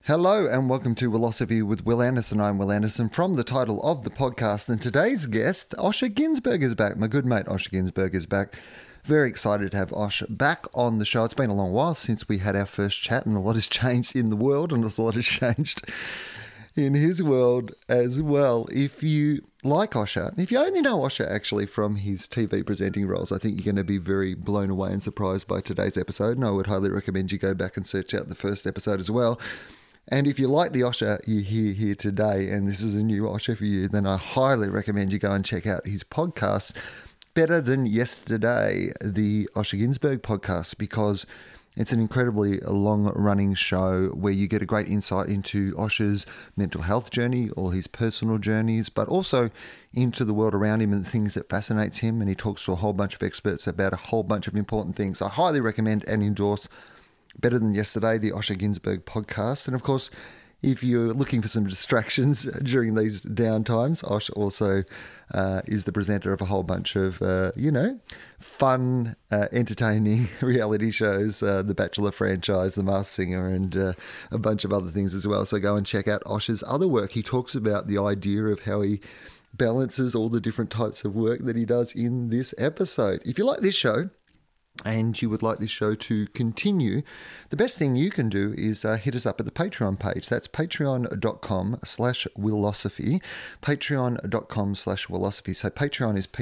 Hello and welcome to Philosophy with Will Anderson. I'm Will Anderson from the title of the podcast, and today's guest, Osher Günsberg, is back. My good mate Osher Günsberg is back. Very excited to have Osh back on the show. It's been a long while since we had our first chat, and a lot has changed in the world, and a lot has changed in his world as well. If you like Osher, if you only know Osher actually from his TV presenting roles, I think you're going to be very blown away and surprised by today's episode, and I would highly recommend you go back and search out the first episode as well. And if you like the Osher you hear here today, and this is a new Osher for you, then I highly recommend you go and check out his podcast, Better Than Yesterday, the Osher Günsberg podcast, because it's an incredibly long-running show where you get a great insight into Osher's mental health journey, all his personal journeys, but also into the world around him and the things that fascinates him. And he talks to a whole bunch of experts about a whole bunch of important things. I highly recommend and endorse Better Than Yesterday, the Osher Günsberg podcast. And of course, if you're looking for some distractions during these downtimes, Osh also is the presenter of a whole bunch of, fun, entertaining reality shows, The Bachelor franchise, The Masked Singer, and a bunch of other things as well. So go and check out Osh's other work. He talks about the idea of how he balances all the different types of work that he does in this episode. If you like this show, and you would like this show to continue, the best thing you can do is hit us up at the Patreon page. That's patreon.com/Willosophy, patreon.com/Willosophy. So Patreon is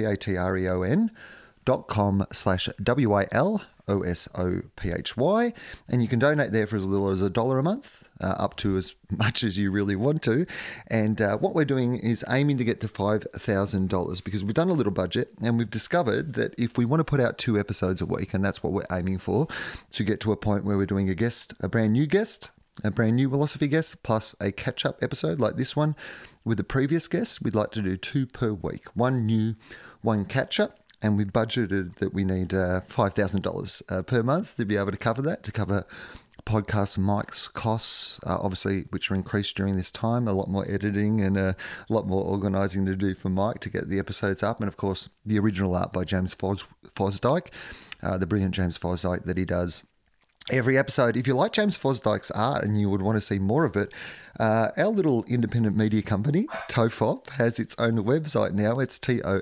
patreon.com/WILOSOPHY, and you can donate there for as little as $1 a month, up to as much as you really want to. And what we're doing is aiming to get to $5,000, because we've done a little budget and we've discovered that if we want to put out 2 episodes a week, and that's what we're aiming for, to get to a point where we're doing a brand new philosophy guest, plus a catch-up episode like this one with the previous guest, we'd like to do 2 per week, 1 new, 1 catch-up. And we budgeted that we need $5,000 per month to be able to cover that, to cover podcast mics costs, obviously, which are increased during this time, a lot more editing and a lot more organising to do for Mike to get the episodes up. And of course, the original art by James Fosdike, the brilliant James Fosdike that he does every episode. If you like James Fosdike's art and you would want to see more of it, our little independent media company, Tofop, has its own website now. It's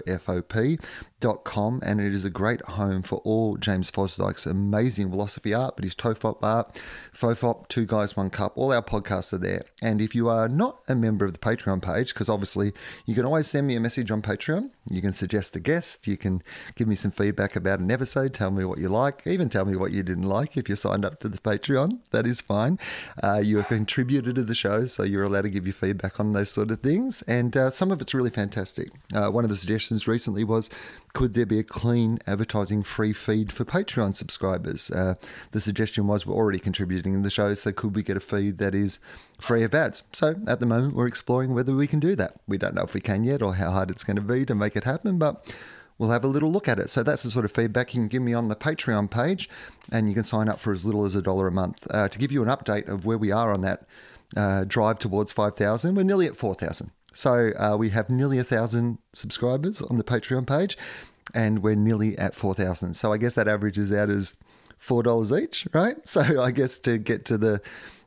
TOFOP.com, and it is a great home for all James Fosdike's amazing philosophy art, but his Tofop art, Fofop, 2 Guys, 1 Cup, all our podcasts are there. And if you are not a member of the Patreon page, because obviously you can always send me a message on Patreon, you can suggest a guest, you can give me some feedback about an episode, tell me what you like, even tell me what you didn't like if you signed up to the Patreon, that is fine. You're a contributor to the show, so you're allowed to give your feedback on those sort of things, and some of it's really fantastic. One of the suggestions recently was, could there be a clean advertising free feed for Patreon subscribers? The suggestion was, we're already contributing in the show, so could we get a feed that is free of ads? So at the moment we're exploring whether we can do that. We don't know if we can yet or how hard it's going to be to make it happen, but we'll have a little look at it. So that's the sort of feedback you can give me on the Patreon page, and you can sign up for as little as $1 a month. To give you an update of where we are on that drive towards 5,000, we're nearly at 4,000. So we have nearly 1,000 subscribers on the Patreon page, and we're nearly at 4,000. So I guess that averages out as $4 each, right? So I guess to get to the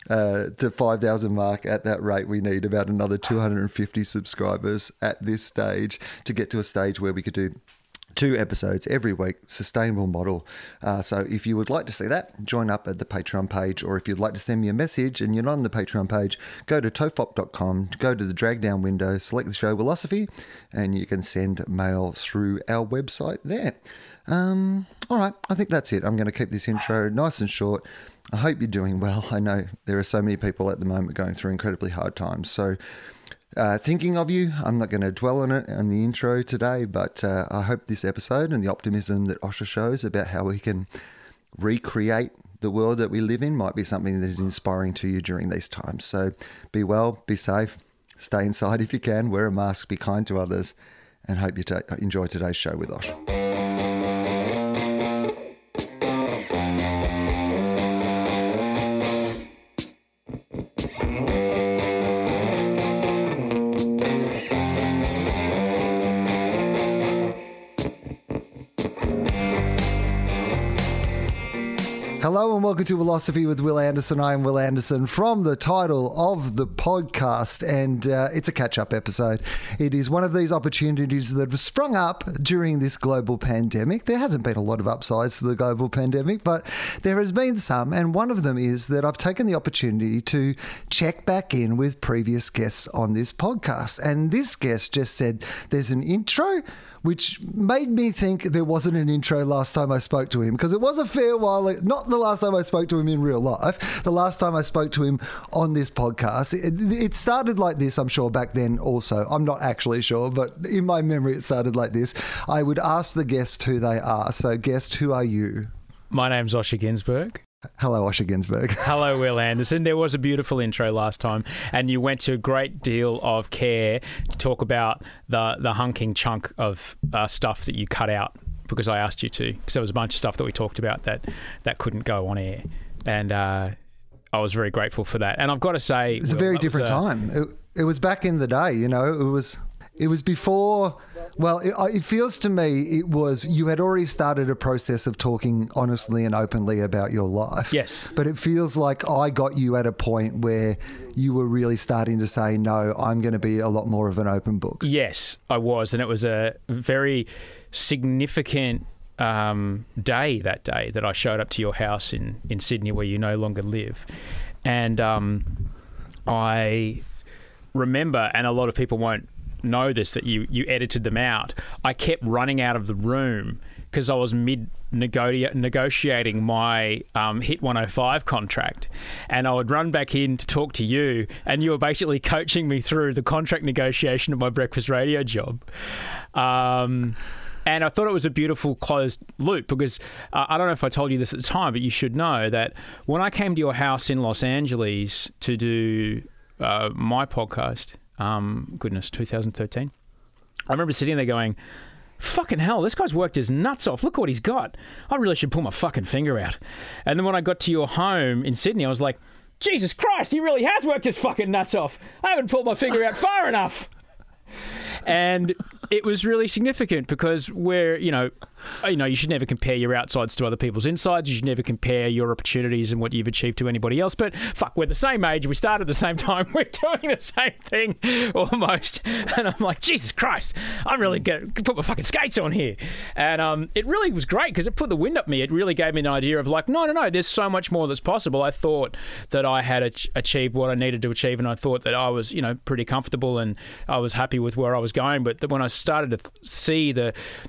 5,000 mark at that rate, we need about another 250 subscribers at this stage to get to a stage where we could do 2 episodes every week, sustainable model. So if you would like to see that, join up at the Patreon page, or if you'd like to send me a message and you're not on the Patreon page, go to tofop.com, go to the drag down window, select the show Philosophy, and you can send mail through our website there. All right, I think that's it. I'm going to keep this intro nice and short. I hope you're doing well. I know there are so many people at the moment going through incredibly hard times. So thinking of you, I'm not going to dwell on it in the intro today, but I hope this episode and the optimism that Osher shows about how we can recreate the world that we live in might be something that is inspiring to you during these times. So be well, be safe, stay inside if you can, wear a mask, be kind to others, and hope you enjoy today's show with Osher. Hello and welcome to Philosophy with Will Anderson. I am Will Anderson from the title of the podcast, and it's a catch-up episode. It is one of these opportunities that have sprung up during this global pandemic. There hasn't been a lot of upsides to the global pandemic, but there has been some, and one of them is that I've taken the opportunity to check back in with previous guests on this podcast. And this guest just said there's an intro, which made me think there wasn't an intro last time I spoke to him, because it was a fair while, not the last time I spoke to him in real life, the last time I spoke to him on this podcast. It started like this, I'm sure, back then also. I'm not actually sure, but in my memory it started like this. I would ask the guest who they are. So guest, who are you? My name's Osher Günsberg. Hello, Osher Günsberg. Hello, Will Anderson. There was a beautiful intro last time, and you went to a great deal of care to talk about the hunking chunk of stuff that you cut out because I asked you to, because there was a bunch of stuff that we talked about that couldn't go on air, and I was very grateful for that. And I've got to say, it's a very different time. It was back in the day, you know. It was before. Well, it feels to me it was, you had already started a process of talking honestly and openly about your life. Yes. But it feels like I got you at a point where you were really starting to say, no, I'm going to be a lot more of an open book. Yes, I was. And it was a very significant day that I showed up to your house in Sydney, where you no longer live. And I remember, and a lot of people won't know this, that you edited them out. I kept running out of the room because I was negotiating my Hit 105 contract, and I would run back in to talk to you, and you were basically coaching me through the contract negotiation of my breakfast radio job. And I thought it was a beautiful closed loop because I don't know if I told you this at the time, but you should know that when I came to your house in Los Angeles to do my podcast, 2013. I remember sitting there going, fucking hell, this guy's worked his nuts off. Look what he's got. I really should pull my fucking finger out. And then when I got to your home in Sydney, I was like, Jesus Christ, he really has worked his fucking nuts off. I haven't pulled my finger out far enough. And it was really significant because you should never compare your outsides to other people's insides. You should never compare your opportunities and what you've achieved to anybody else. But fuck, we're the same age. We started at the same time. We're doing the same thing almost. And I'm like, Jesus Christ, I'm really going to put my fucking skates on here. And it really was great because it put the wind up me. It really gave me an idea of like, no, there's so much more that's possible. I thought that I had achieved what I needed to achieve, and I thought that I was, pretty comfortable and I was happy with where I was going. But when I started to see the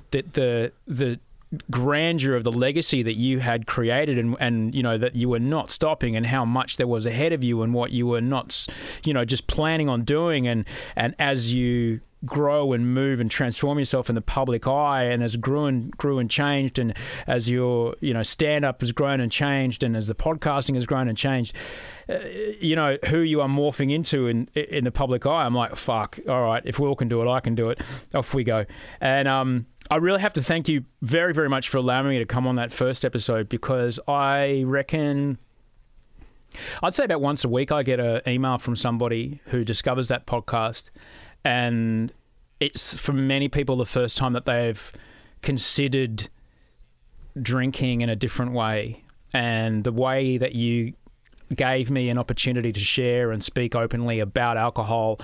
grandeur of the legacy that you had created, and that you were not stopping, and how much there was ahead of you, and what you were not just planning on doing, and as you grow and move and transform yourself in the public eye, and as grew and changed, and as your stand-up has grown and changed, and as the podcasting has grown and changed, who you are morphing into in the public eye, I'm like, fuck, all right, if Will can do it, I can do it. Off we go. And I really have to thank you very, very much for allowing me to come on that first episode, because I reckon I'd say about once a week I get an email from somebody who discovers that podcast, and it's for many people the first time that they've considered drinking in a different way. And the way that you gave me an opportunity to share and speak openly about alcohol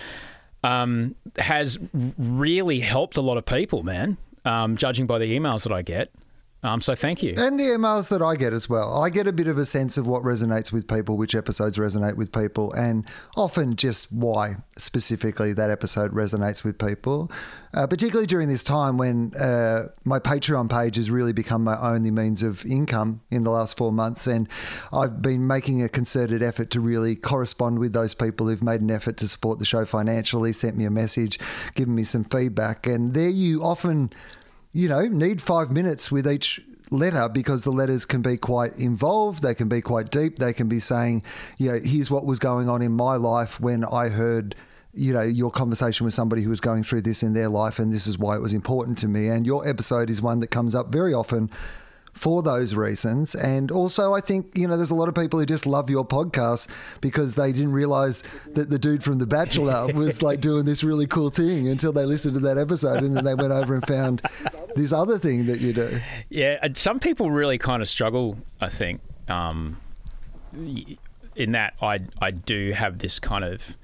has really helped a lot of people, man, judging by the emails that I get. So thank you. And the emails that I get as well. I get a bit of a sense of what resonates with people, which episodes resonate with people, and often just why specifically that episode resonates with people, particularly during this time when my Patreon page has really become my only means of income in the last 4 months. And I've been making a concerted effort to really correspond with those people who've made an effort to support the show financially, sent me a message, given me some feedback. And there you often need 5 minutes with each letter, because the letters can be quite involved. They can be quite deep. They can be saying, here's what was going on in my life when I heard, your conversation with somebody who was going through this in their life, and this is why it was important to me. And your episode is one that comes up very often for those reasons. And also, I think, there's a lot of people who just love your podcast because they didn't realize that the dude from The Bachelor was like doing this really cool thing until they listened to that episode, and then they went over and found this other thing that you do. Yeah, some people really kind of struggle, I think, in that I do have this kind of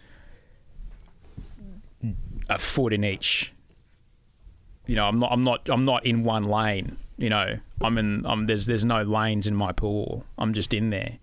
a foot in each. You know, I'm not in one lane. You know, there's no lanes in my pool. I'm just in there.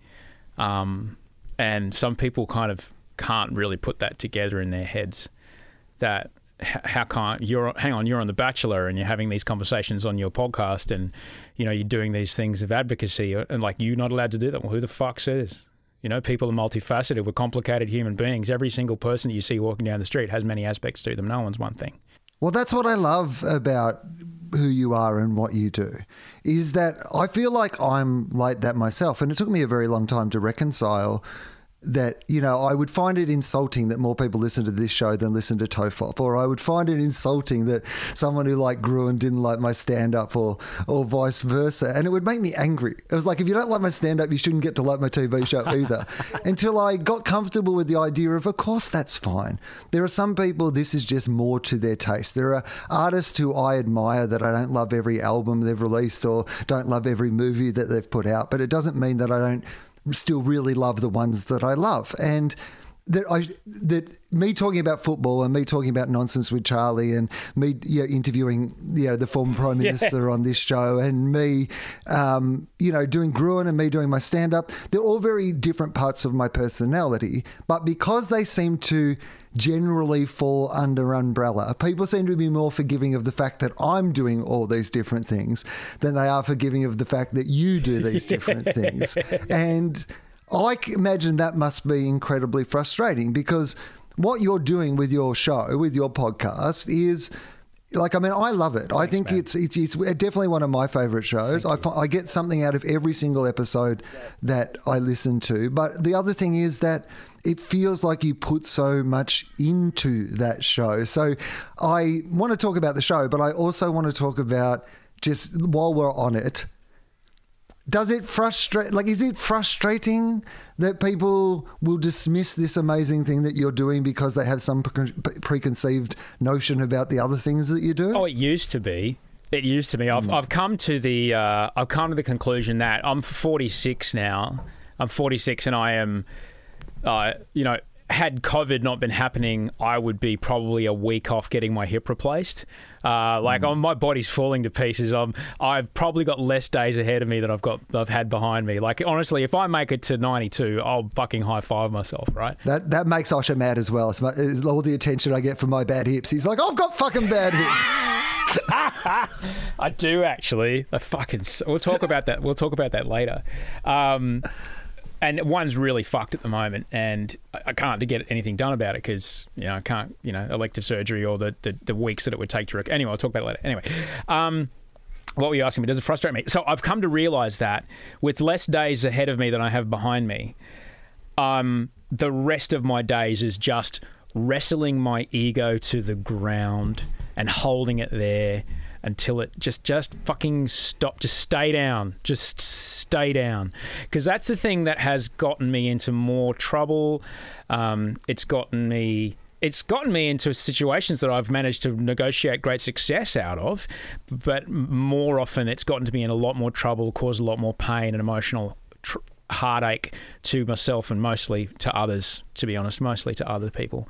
And some people kind of can't really put that together in their heads. That how can't you're on The Bachelor and you're having these conversations on your podcast and you know you're doing these things of advocacy and like you're not allowed to do that. Well, who the fuck says? You know, people are multifaceted. We're complicated human beings. Every single person that you see walking down the street has many aspects to them. No one's one thing. Well, that's what I love about who you are and what you do, is that I feel like I'm like that myself. And it took me a very long time to reconcile that, you know, I would find it insulting that more people listen to this show than listen to Tofop, or I would find it insulting that someone who liked Gruen didn't like my stand-up or vice versa. And it would make me angry. It was like, if you don't like my stand-up, you shouldn't get to like my TV show either. Until I got comfortable with the idea of course, that's fine. There are some people, this is just more to their taste. There are artists who I admire that I don't love every album they've released or don't love every movie that they've put out, but it doesn't mean that I don't still really love the ones that I love. And that me talking about football and me talking about nonsense with Charlie and me interviewing the former Prime Minister on this show and me doing Gruen and me doing my stand-up, they're all very different parts of my personality. But because they seem to generally fall under umbrella, people seem to be more forgiving of the fact that I'm doing all these different things than they are forgiving of the fact that you do these different things. And I imagine that must be incredibly frustrating, because what you're doing with your show, with your podcast, is like, I mean, I love it. I think it's definitely one of my favorite shows. I get something out of every single episode that I listen to. But the other thing is that it feels like you put so much into that show. So I want to talk about the show, but I also want to talk about, just while we're on it, does it frustrate? Like, is it frustrating that people will dismiss this amazing thing that you're doing because they have some preconceived notion about the other things that you do? Oh, it used to be. It used to be. I've come to the conclusion that I'm 46 now. I'm 46, and I am, had COVID not been happening, I would be probably a week off getting my hip replaced. My body's falling to pieces. I've probably got less days ahead of me than I've had behind me. Like, honestly, if I make it to 92, I'll fucking high five myself, right? That makes Osher mad as well. It's all the attention I get from my bad hips. He's like, I've got fucking bad hips. I do, actually. We'll talk about that. We'll talk about that later. And one's really fucked at the moment, and I can't get anything done about it because, I can't, elective surgery or the weeks that it would take to recover. Anyway, I'll talk about it later. Anyway, what were you asking me? Does it frustrate me? So I've come to realise that with less days ahead of me than I have behind me, the rest of my days is just wrestling my ego to the ground and holding it there until it just fucking stop. Just stay down. Just stay down. Because that's the thing that has gotten me into more trouble. It's gotten me into situations that I've managed to negotiate great success out of, but more often it's gotten to me in a lot more trouble, caused a lot more pain and emotional heartache to myself and mostly to others, to be honest, mostly to other people.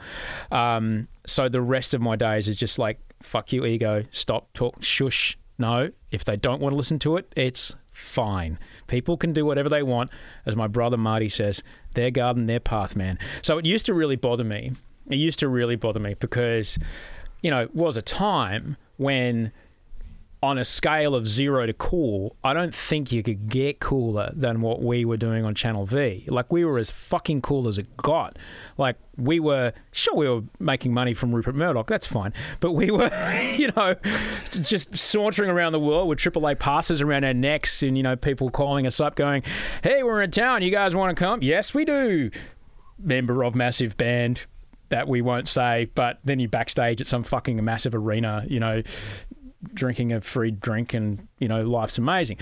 So the rest of my days is just like, fuck you, ego, stop, talk, shush. No, if they don't want to listen to it, it's fine. People can do whatever they want. As my brother Marty says, their garden, their path, man. So it used to really bother me. It used to really bother me because, it was a time when, on a scale of 0 to cool, I don't think you could get cooler than what we were doing on Channel V. Like, we were as fucking cool as it got. Like, we were making money from Rupert Murdoch, that's fine. But we were, just sauntering around the world with AAA passes around our necks and, people calling us up going, hey, we're in town, you guys want to come? Yes, we do. Member of massive band that we won't say, but then you backstage at some fucking massive arena, drinking a free drink and, life's amazing.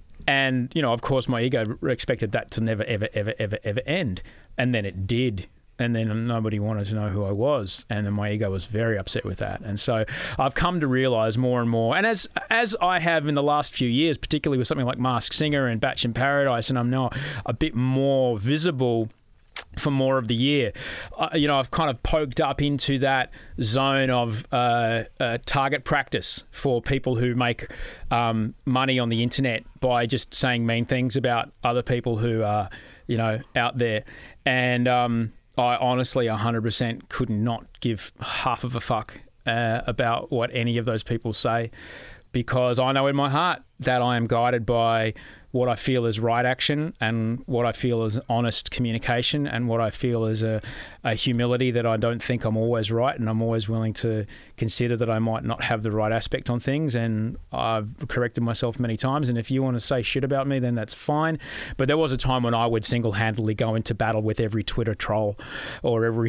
And, of course, my ego expected that to never, ever, ever, ever, ever end. And then it did. And then nobody wanted to know who I was. And then my ego was very upset with that. And so I've come to realise more and more, and as I have in the last few years, particularly with something like Masked Singer and Batch in Paradise, and I'm now a bit more visible for more of the year, I've kind of poked up into that zone of target practice for people who make money on the internet by just saying mean things about other people who are, out there. And I honestly 100% could not give half of a fuck about what any of those people say, because I know in my heart that I am guided by what I feel is right action and what I feel is honest communication and what I feel is a humility that I don't think I'm always right, and I'm always willing to consider that I might not have the right aspect on things, and I've corrected myself many times. And if you want to say shit about me, then that's fine. But there was a time when I would single-handedly go into battle with every Twitter troll or every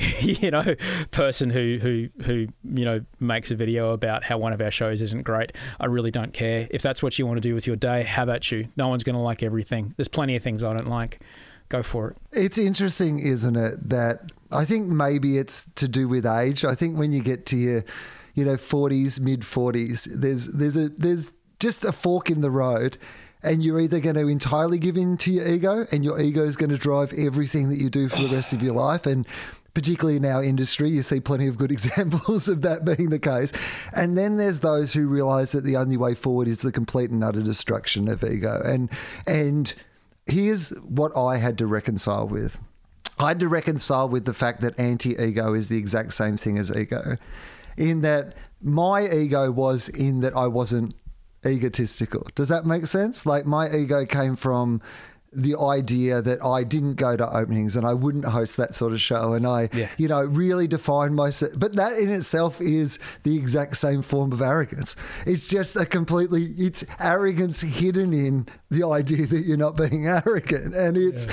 person who makes a video about how one of our shows isn't great. I really don't care. If that's what you want to do with your day, how about you? No one's going to like everything. There's plenty of things I don't like. Go for it. It's interesting, isn't it, that I think maybe it's to do with age. I think when you get to your 40s, mid 40s, there's just a fork in the road, and you're either going to entirely give in to your ego, and your ego is going to drive everything that you do for the rest of your life. And particularly in our industry, you see plenty of good examples of that being the case. And then there's those who realise that the only way forward is the complete and utter destruction of ego. And here's what I had to reconcile with. I had to reconcile with the fact that anti-ego is the exact same thing as ego, in that my ego was in that I wasn't egotistical. Does that make sense? Like, my ego came from the idea that I didn't go to openings and I wouldn't host that sort of show, and I, really defined myself. But that in itself is the exact same form of arrogance. It's just it's arrogance hidden in the idea that you're not being arrogant. And it's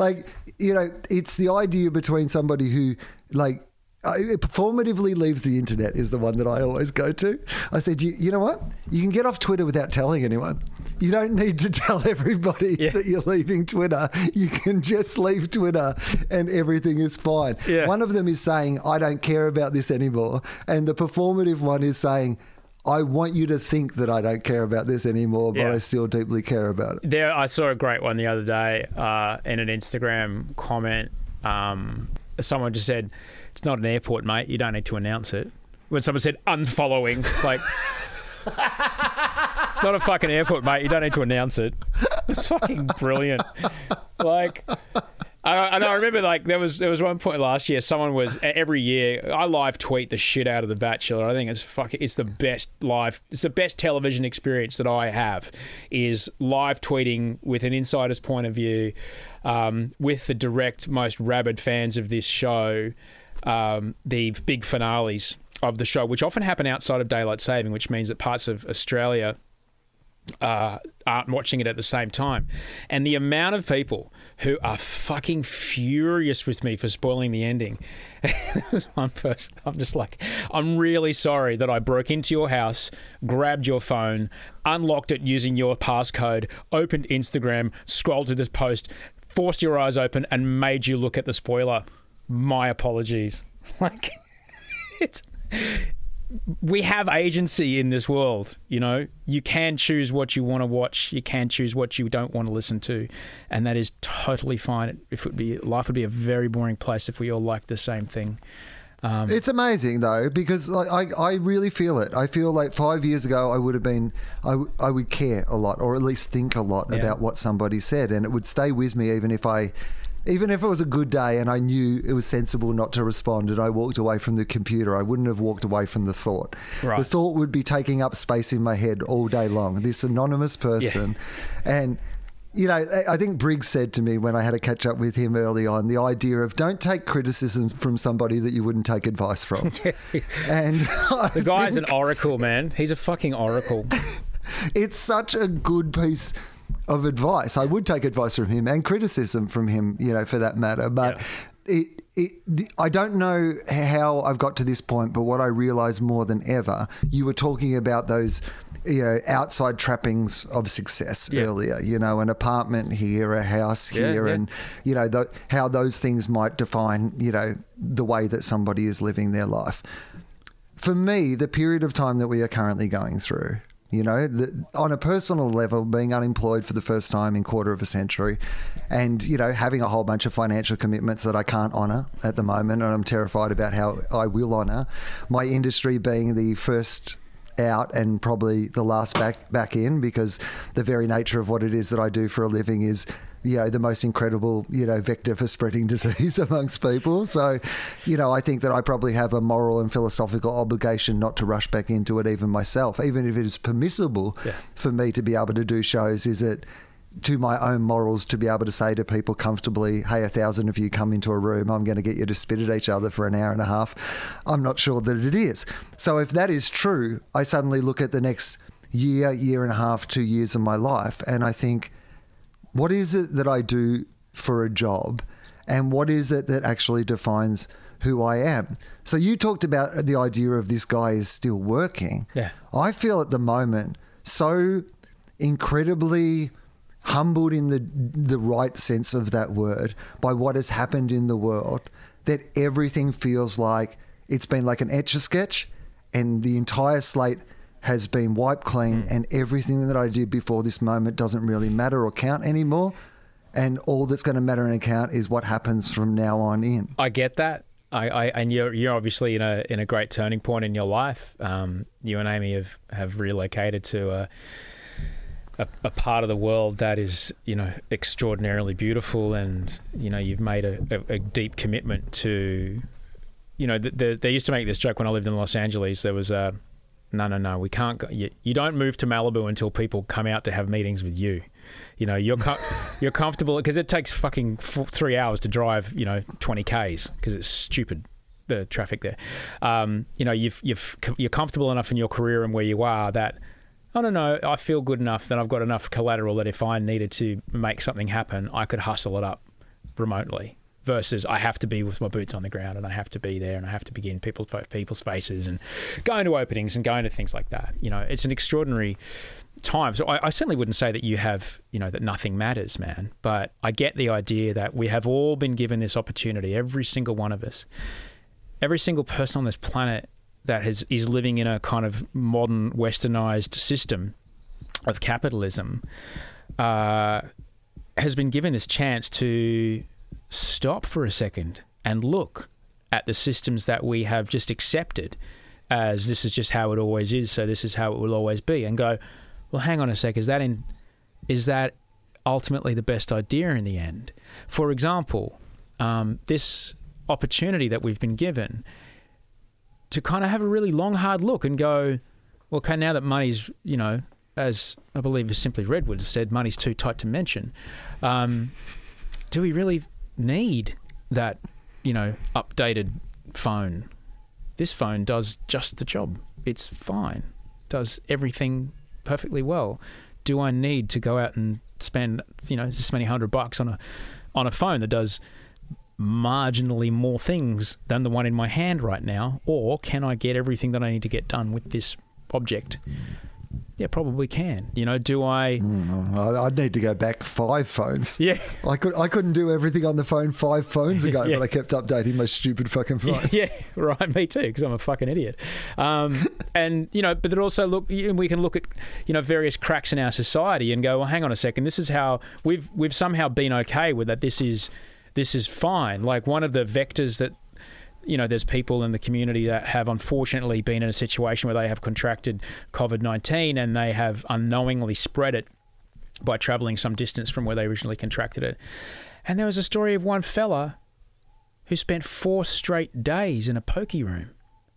it's the idea between somebody who it performatively leaves the internet is the one that I always go to. I said, you know what? You can get off Twitter without telling anyone. You don't need to tell everybody that you're leaving Twitter. You can just leave Twitter and everything is fine. Yeah. One of them is saying, I don't care about this anymore. And the performative one is saying, I want you to think that I don't care about this anymore, but I still deeply care about it. I saw a great one the other day in an Instagram comment. Someone just said, it's not an airport, mate. You don't need to announce it. When someone said unfollowing, it's not a fucking airport, mate. You don't need to announce it. It's fucking brilliant. I remember there was one point last year, someone was, every year, I live tweet the shit out of The Bachelor. I think it's the best television experience that I have, is live tweeting with an insider's point of view, with the direct, most rabid fans of this show, the big finales of the show, which often happen outside of daylight saving, which means that parts of Australia aren't watching it at the same time. And the amount of people who are fucking furious with me for spoiling the ending. There was one person, I'm just like, I'm really sorry that I broke into your house, grabbed your phone, unlocked it using your passcode, opened Instagram, scrolled to this post, forced your eyes open and made you look at the spoiler. My apologies. We have agency in this world, You can choose what you want to watch. You can choose what you don't want to listen to, and that is totally fine. Life would be a very boring place if we all liked the same thing. It's amazing though, because I really feel it. I feel like 5 years ago I would care a lot, or at least think a lot about what somebody said, and it would stay with me even if it was a good day and I knew it was sensible not to respond and I walked away from the computer, I wouldn't have walked away from the thought. Right. The thought would be taking up space in my head all day long, this anonymous person. Yeah. And, I think Briggs said to me when I had a catch up with him early on, the idea of don't take criticism from somebody that you wouldn't take advice from. And the guy's an oracle, man. He's a fucking oracle. It's such a good piece of advice. I would take advice from him and criticism from him, for that matter. But I don't know how I've got to this point, but what I realised more than ever, you were talking about those outside trappings of success earlier, an apartment here, a house here, and, how those things might define, the way that somebody is living their life. For me, the period of time that we are currently going through, on a personal level, being unemployed for the first time in a quarter of a century and, having a whole bunch of financial commitments that I can't honour at the moment, and I'm terrified about how I will honour. My industry being the first out and probably the last back in, because the very nature of what it is that I do for a living is the most incredible, vector for spreading disease amongst people. So, I think that I probably have a moral and philosophical obligation not to rush back into it even myself, even if it is permissible for me to be able to do shows. Is it to my own morals to be able to say to people comfortably, hey, 1,000 of you come into a room, I'm going to get you to spit at each other for an hour and a half? I'm not sure that it is. So if that is true, I suddenly look at the next year and a half, 2 years of my life, and I think, what is it that I do for a job, and what is it that actually defines who I am? So you talked about the idea of this guy is still working. Yeah. I feel at the moment so incredibly humbled in the right sense of that word by what has happened in the world, that everything feels like it's been like an Etch-a-Sketch, and the entire slate has been wiped clean, and everything that I did before this moment doesn't really matter or count anymore. And all that's going to matter and count is what happens from now on in. I get that. And you're obviously in a great turning point in your life. You and Amy have relocated to a part of the world that is, extraordinarily beautiful, and, you've made a deep commitment to, they used to make this joke when I lived in Los Angeles. There was no, we can't go. You don't move to Malibu until people come out to have meetings with you. You're comfortable, because it takes fucking 3 hours to drive, 20 Ks, because it's stupid, the traffic there. You're comfortable enough in your career and where you are that, I don't know, I feel good enough that I've got enough collateral that if I needed to make something happen, I could hustle it up remotely. Versus I have to be with my boots on the ground, and I have to be there, and I have to be in people's faces and going to openings and going to things like that. It's an extraordinary time. So I certainly wouldn't say that you have, that nothing matters, man. But I get the idea that we have all been given this opportunity, every single one of us, every single person on this planet that is living in a kind of modern westernized system of capitalism has been given this chance to stop for a second and look at the systems that we have just accepted as this is just how it always is, so this is how it will always be, and go, well, hang on a sec, is that ultimately the best idea in the end? For example, this opportunity that we've been given to kind of have a really long, hard look and go, well, okay, now that money's, as I believe as Simply Redwood said, money's too tight to mention, do we really need that, updated phone? This phone does just the job. It's fine. Does everything perfectly well. Do I need to go out and spend, this many $100 on a phone that does marginally more things than the one in my hand right now? Or can I get everything that I need to get done with this object? Yeah, probably can. Do I... I'd need to go back 5 phones. Yeah. I couldn't do everything on the phone 5 phones ago, but I kept updating my stupid fucking phone. Yeah, right. Me too, because I'm a fucking idiot. And, but then also we can look at, various cracks in our society and go, well, hang on a second. This is how we've somehow been okay with that. This is fine. Like one of the vectors that, there's people in the community that have unfortunately been in a situation where they have contracted COVID-19 and they have unknowingly spread it by travelling some distance from where they originally contracted it. And there was a story of one fella who spent 4 straight days in a pokey room.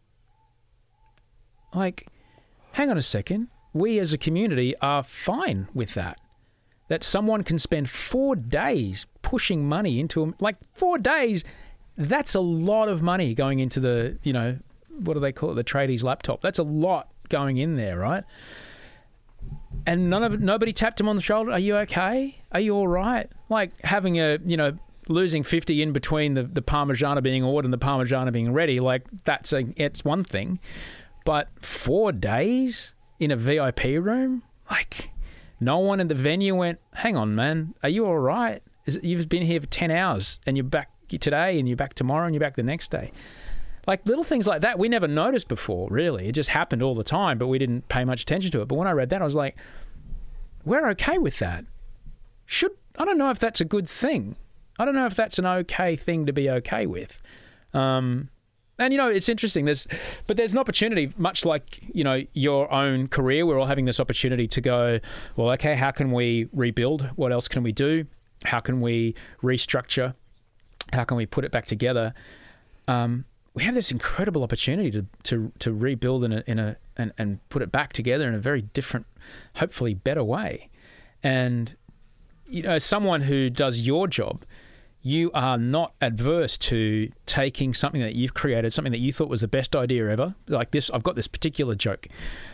Like, hang on a second. We as a community are fine with that. That someone can spend 4 days pushing money into them. Like 4 days... That's a lot of money going into the, what do they call it? The tradies laptop. That's a lot going in there, right? And nobody tapped him on the shoulder. Are you okay? Are you all right? Like having losing 50 in between the Parmigiana being ordered and the Parmigiana being ready. Like it's one thing, but 4 days in a VIP room. Like, no one in the venue went, hang on, man, are you all right? You've been here for 10 hours and you're back today and you're back tomorrow and you're back the next day. Like, little things like that we never noticed before, really. It just happened all the time, but we didn't pay much attention to it. But when I read that, I was like, we're okay with that. I don't know if that's a good thing. I don't know if that's an okay thing to be okay with. And, it's interesting. There's an opportunity, much like, your own career. We're all having this opportunity to go, well, okay, how can we rebuild? What else can we do? How can we restructure? How can we put it back together? We have this incredible opportunity to rebuild and put it back together in a very different, hopefully better way. And, as someone who does your job, you are not adverse to taking something that you've created, something that you thought was the best idea ever. Like this, I've got this particular joke.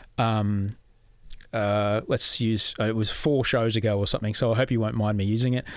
Let's use, it was 4 shows ago or something, so I hope you won't mind me using it.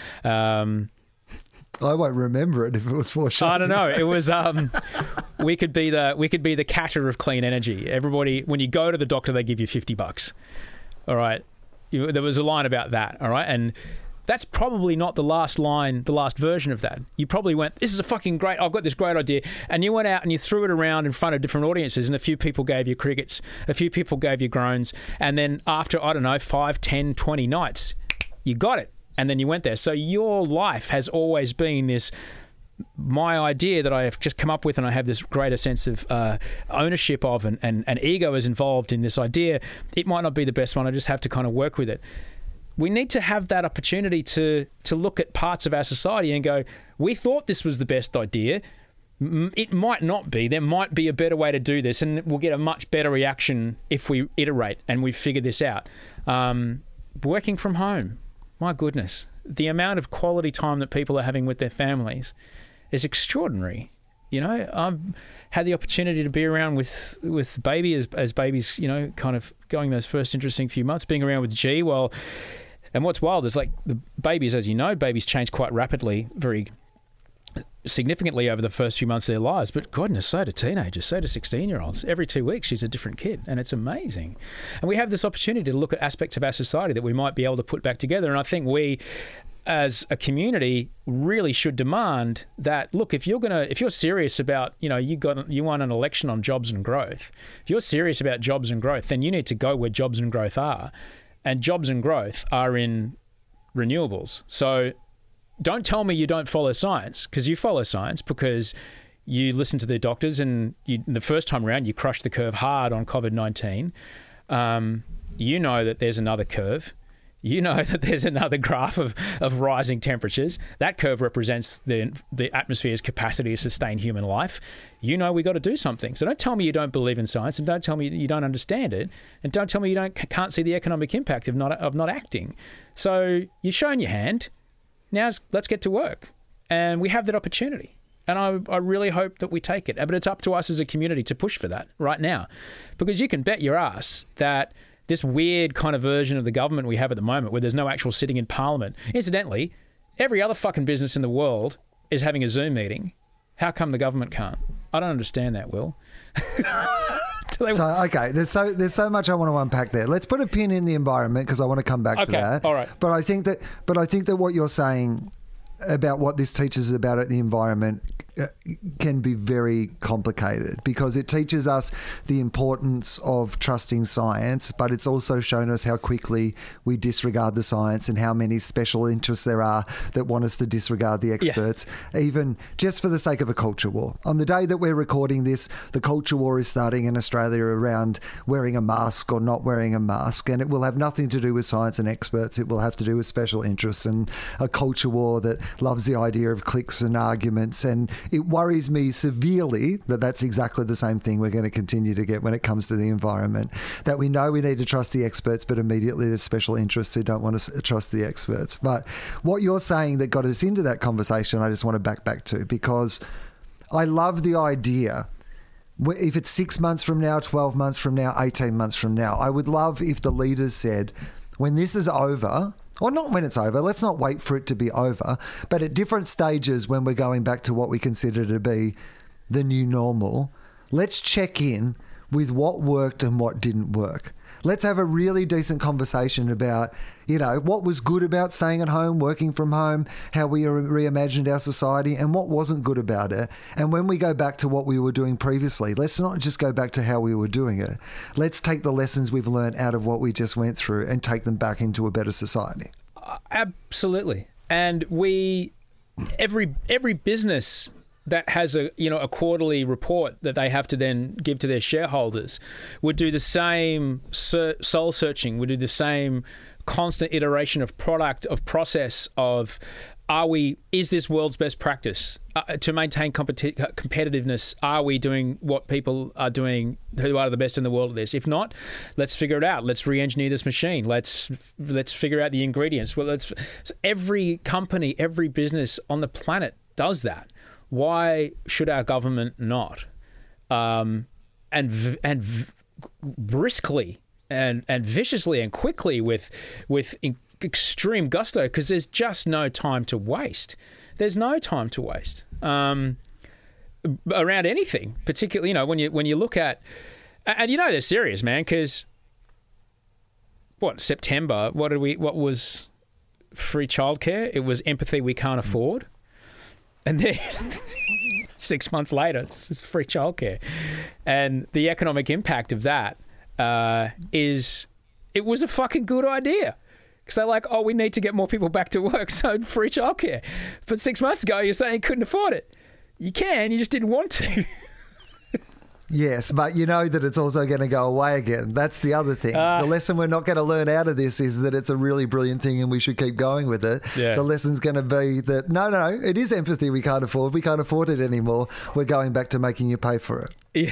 I won't remember it if it was 4 shows. I don't know. It was we could be the catter of clean energy. Everybody, when you go to the doctor, they give you $50. All right. There was a line about that. All right. And that's probably not the last line, the last version of that. You probably went, this is a fucking great, I've got this great idea. And you went out and you threw it around in front of different audiences, and a few people gave you crickets, a few people gave you groans. And then after, 5, 10, 20 nights, you got it. And then you went there. So your life has always been this, my idea that I have just come up with, and I have this greater sense of ownership of, and ego is involved in this idea. It might not be the best one. I just have to kind of work with it. We need to have that opportunity to look at parts of our society and go, we thought this was the best idea. It might not be. There might be a better way to do this, and we'll get a much better reaction if we iterate and we figure this out. Working from home. My goodness, the amount of quality time that people are having with their families is extraordinary. I've had the opportunity to be around with baby as babies, kind of going those first interesting few months, being around with G. And what's wild is, like, the babies, as you know, babies change quite rapidly, very significantly over the first few months of their lives. But goodness, so do teenagers, so do 16-year-olds. Every 2 weeks, she's a different kid, and it's amazing. And we have this opportunity to look at aspects of our society that we might be able to put back together. And I think we, as a community, really should demand that, look, if you're serious about, you won an election on jobs and growth. If you're serious about jobs and growth, then you need to go where jobs and growth are. And jobs and growth are in renewables. So don't tell me you don't follow science, because you follow science, because you listen to the doctors, and the first time around you crushed the curve hard on COVID-19. You know that there's another curve. You know that there's another graph of rising temperatures. That curve represents the atmosphere's capacity to sustain human life. You know we got to do something. So don't tell me you don't believe in science, and don't tell me you don't understand it, and don't tell me you can't see the economic impact of not acting. So you've shown your hand. Now let's get to work. And we have that opportunity. And I really hope that we take it. But it's up to us as a community to push for that right now. Because you can bet your ass that this weird kind of version of the government we have at the moment, where there's no actual sitting in Parliament. Incidentally, every other fucking business in the world is having a Zoom meeting. How come the government can't? I don't understand that, Will. Okay, there's so much I want to unpack there. Let's put a pin in the environment, because I want to come back to that. All right. But I think that what you're saying about what this teaches us about the environment can be very complicated, because it teaches us the importance of trusting science, but it's also shown us how quickly we disregard the science and how many special interests there are that want us to disregard the experts, even just for the sake of a culture war. On the day that we're recording this, the culture war is starting in Australia around wearing a mask or not wearing a mask, and it will have nothing to do with science and experts. It will have to do with special interests and a culture war that loves the idea of clicks and arguments. And it worries me severely that that's exactly the same thing we're going to continue to get when it comes to the environment, that we know we need to trust the experts, but immediately there's special interests who don't want to trust the experts. But what you're saying that got us into that conversation, I just want to back to, because I love the idea. If it's 6 months from now, 12 months from now, 18 months from now, I would love if the leaders said, when this is over, or not when it's over, let's not wait for it to be over, but at different stages when we're going back to what we consider to be the new normal, let's check in with what worked and what didn't work. Let's have a really decent conversation about, what was good about staying at home, working from home, how we reimagined our society, and what wasn't good about it. And when we go back to what we were doing previously, let's not just go back to how we were doing it. Let's take the lessons we've learned out of what we just went through and take them back into a better society. Absolutely. And every business that has a quarterly report that they have to then give to their shareholders would do the same soul searching, would do the same constant iteration of product, of process, of is this world's best practice to maintain competitiveness? Are we doing what people are doing who are the best in the world at this? If not, let's figure it out. Let's re-engineer this machine. Let's figure out the ingredients. Well, every company, every business on the planet does that. Why should our government not? And briskly and viciously and quickly with extreme gusto, because there's just no time to waste. There's no time to waste around anything, particularly when you look at, and they're serious, man. Because September? What was free childcare? It was empathy we can't afford. And then 6 months later, it's free childcare. And the economic impact of that is it was a fucking good idea. Because they're like, we need to get more people back to work, so free childcare. But 6 months ago, you're saying you couldn't afford it. You can, you just didn't want to. Yes, but you know that it's also going to go away again. That's the other thing. The lesson we're not going to learn out of this is that it's a really brilliant thing and we should keep going with it. Yeah. The lesson's going to be that, no, it is empathy we can't afford. We can't afford it anymore. We're going back to making you pay for it.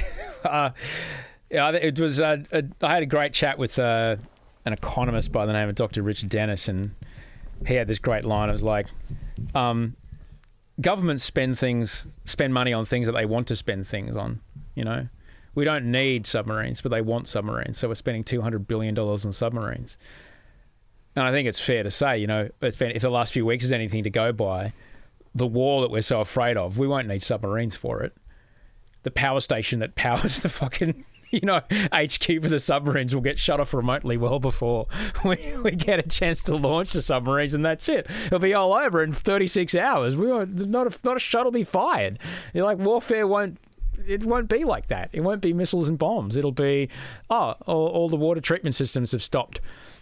It was. I had a great chat with an economist by the name of Dr. Richard Dennis, and he had this great line. It was like, governments spend money on things that they want to spend things on. We don't need submarines, but they want submarines. So we're spending $200 billion on submarines. And I think it's fair to say, if the last few weeks is anything to go by, the war that we're so afraid of, we won't need submarines for it. The power station that powers the fucking, HQ for the submarines will get shut off remotely well before we get a chance to launch the submarines, and that's it. It'll be all over in 36 hours. Not a shot will be fired. Warfare won't be like that. It won't be missiles and bombs. It'll be, all the water treatment systems have stopped.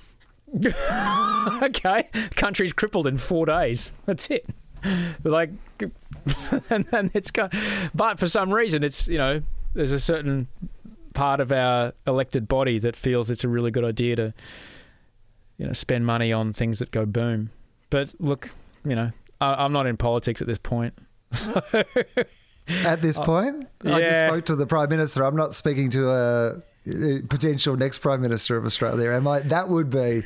Okay. Country's crippled in 4 days. That's it. And then it's got, but for some reason it's, there's a certain part of our elected body that feels it's a really good idea to, spend money on things that go boom. But look, I'm not in politics at this point. At this point? Yeah. I just spoke to the Prime Minister. I'm not speaking to a potential next Prime Minister of Australia, am I? That would be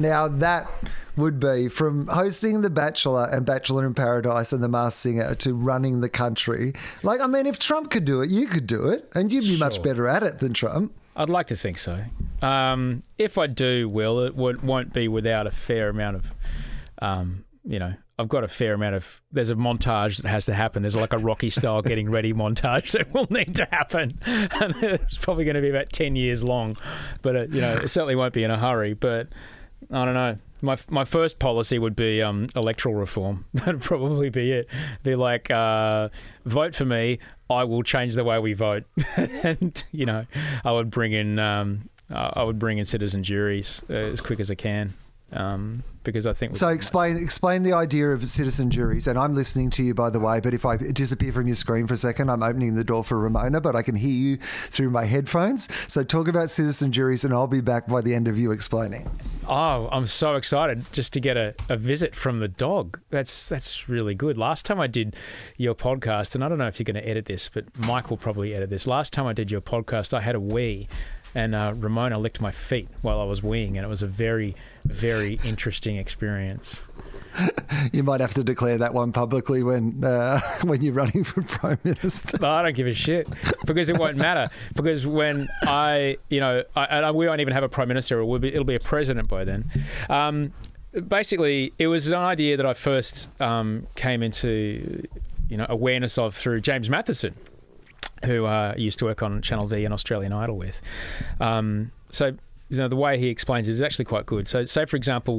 from hosting The Bachelor and Bachelor in Paradise and The Masked Singer to running the country. If Trump could do it, you could do it, and you'd be much better at it than Trump. I'd like to think so. If I do, Will, it won't be without a fair amount of, I've got a fair amount of, there's a montage that has to happen. There's like a Rocky style getting ready montage that will need to happen. And it's probably going to be about 10 years long, but it certainly won't be in a hurry. But I don't know. My first policy would be electoral reform. That'd probably be it. Be like, vote for me, I will change the way we vote. And, I would bring in citizen juries as quick as I can. Because I think so. Explain the idea of citizen juries. And I'm listening to you, by the way. But if I disappear from your screen for a second, I'm opening the door for Ramona, but I can hear you through my headphones. So talk about citizen juries, and I'll be back by the end of you explaining. Oh, I'm so excited just to get a visit from the dog. That's really good. Last time I did your podcast, and I don't know if you're going to edit this, but Mike will probably edit this. Last time I did your podcast, I had a wee. And Ramona licked my feet while I was weeing, and it was a very, very interesting experience. You might have to declare that one publicly when you're running for Prime Minister. I don't give a shit, because it won't matter. Because when we won't even have a Prime Minister, it'll be a president by then. Basically, it was an idea that I first came into awareness of through James Matheson, who used to work on Channel V and Australian Idol with. So the way he explains it is actually quite good. So, say for example,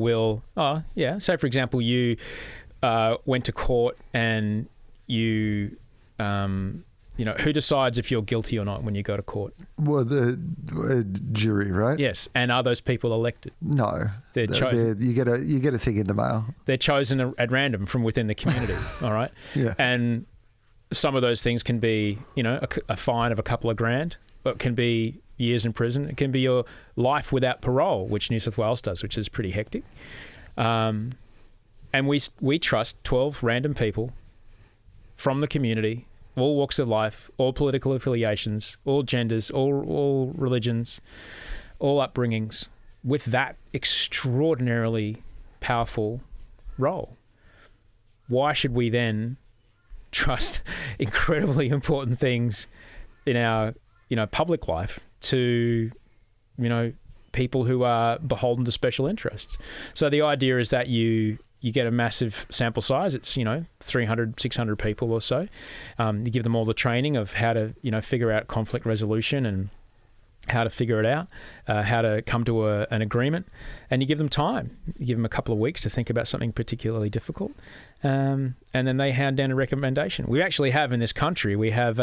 you went to court and you, who decides if you're guilty or not when you go to court? Well, the jury, right? Yes, and are those people elected? No, they're chosen. You get a thing in the mail. They're chosen at random from within the community. All right, yeah, and some of those things can be, a fine of a couple of grand. It can be years in prison. It can be your life without parole, which New South Wales does, which is pretty hectic. And we trust 12 random people from the community, all walks of life, all political affiliations, all genders, all religions, all upbringings, with that extraordinarily powerful role. Why should we then trust incredibly important things in our public life to people who are beholden to special interests? So the idea is that you get a massive sample size. It's 300, 600 people or so. You give them all the training of how to figure out conflict resolution and how to figure it out, how to come to an agreement, and you give them time. You give them a couple of weeks to think about something particularly difficult, and then they hand down a recommendation. We actually have in this country, we have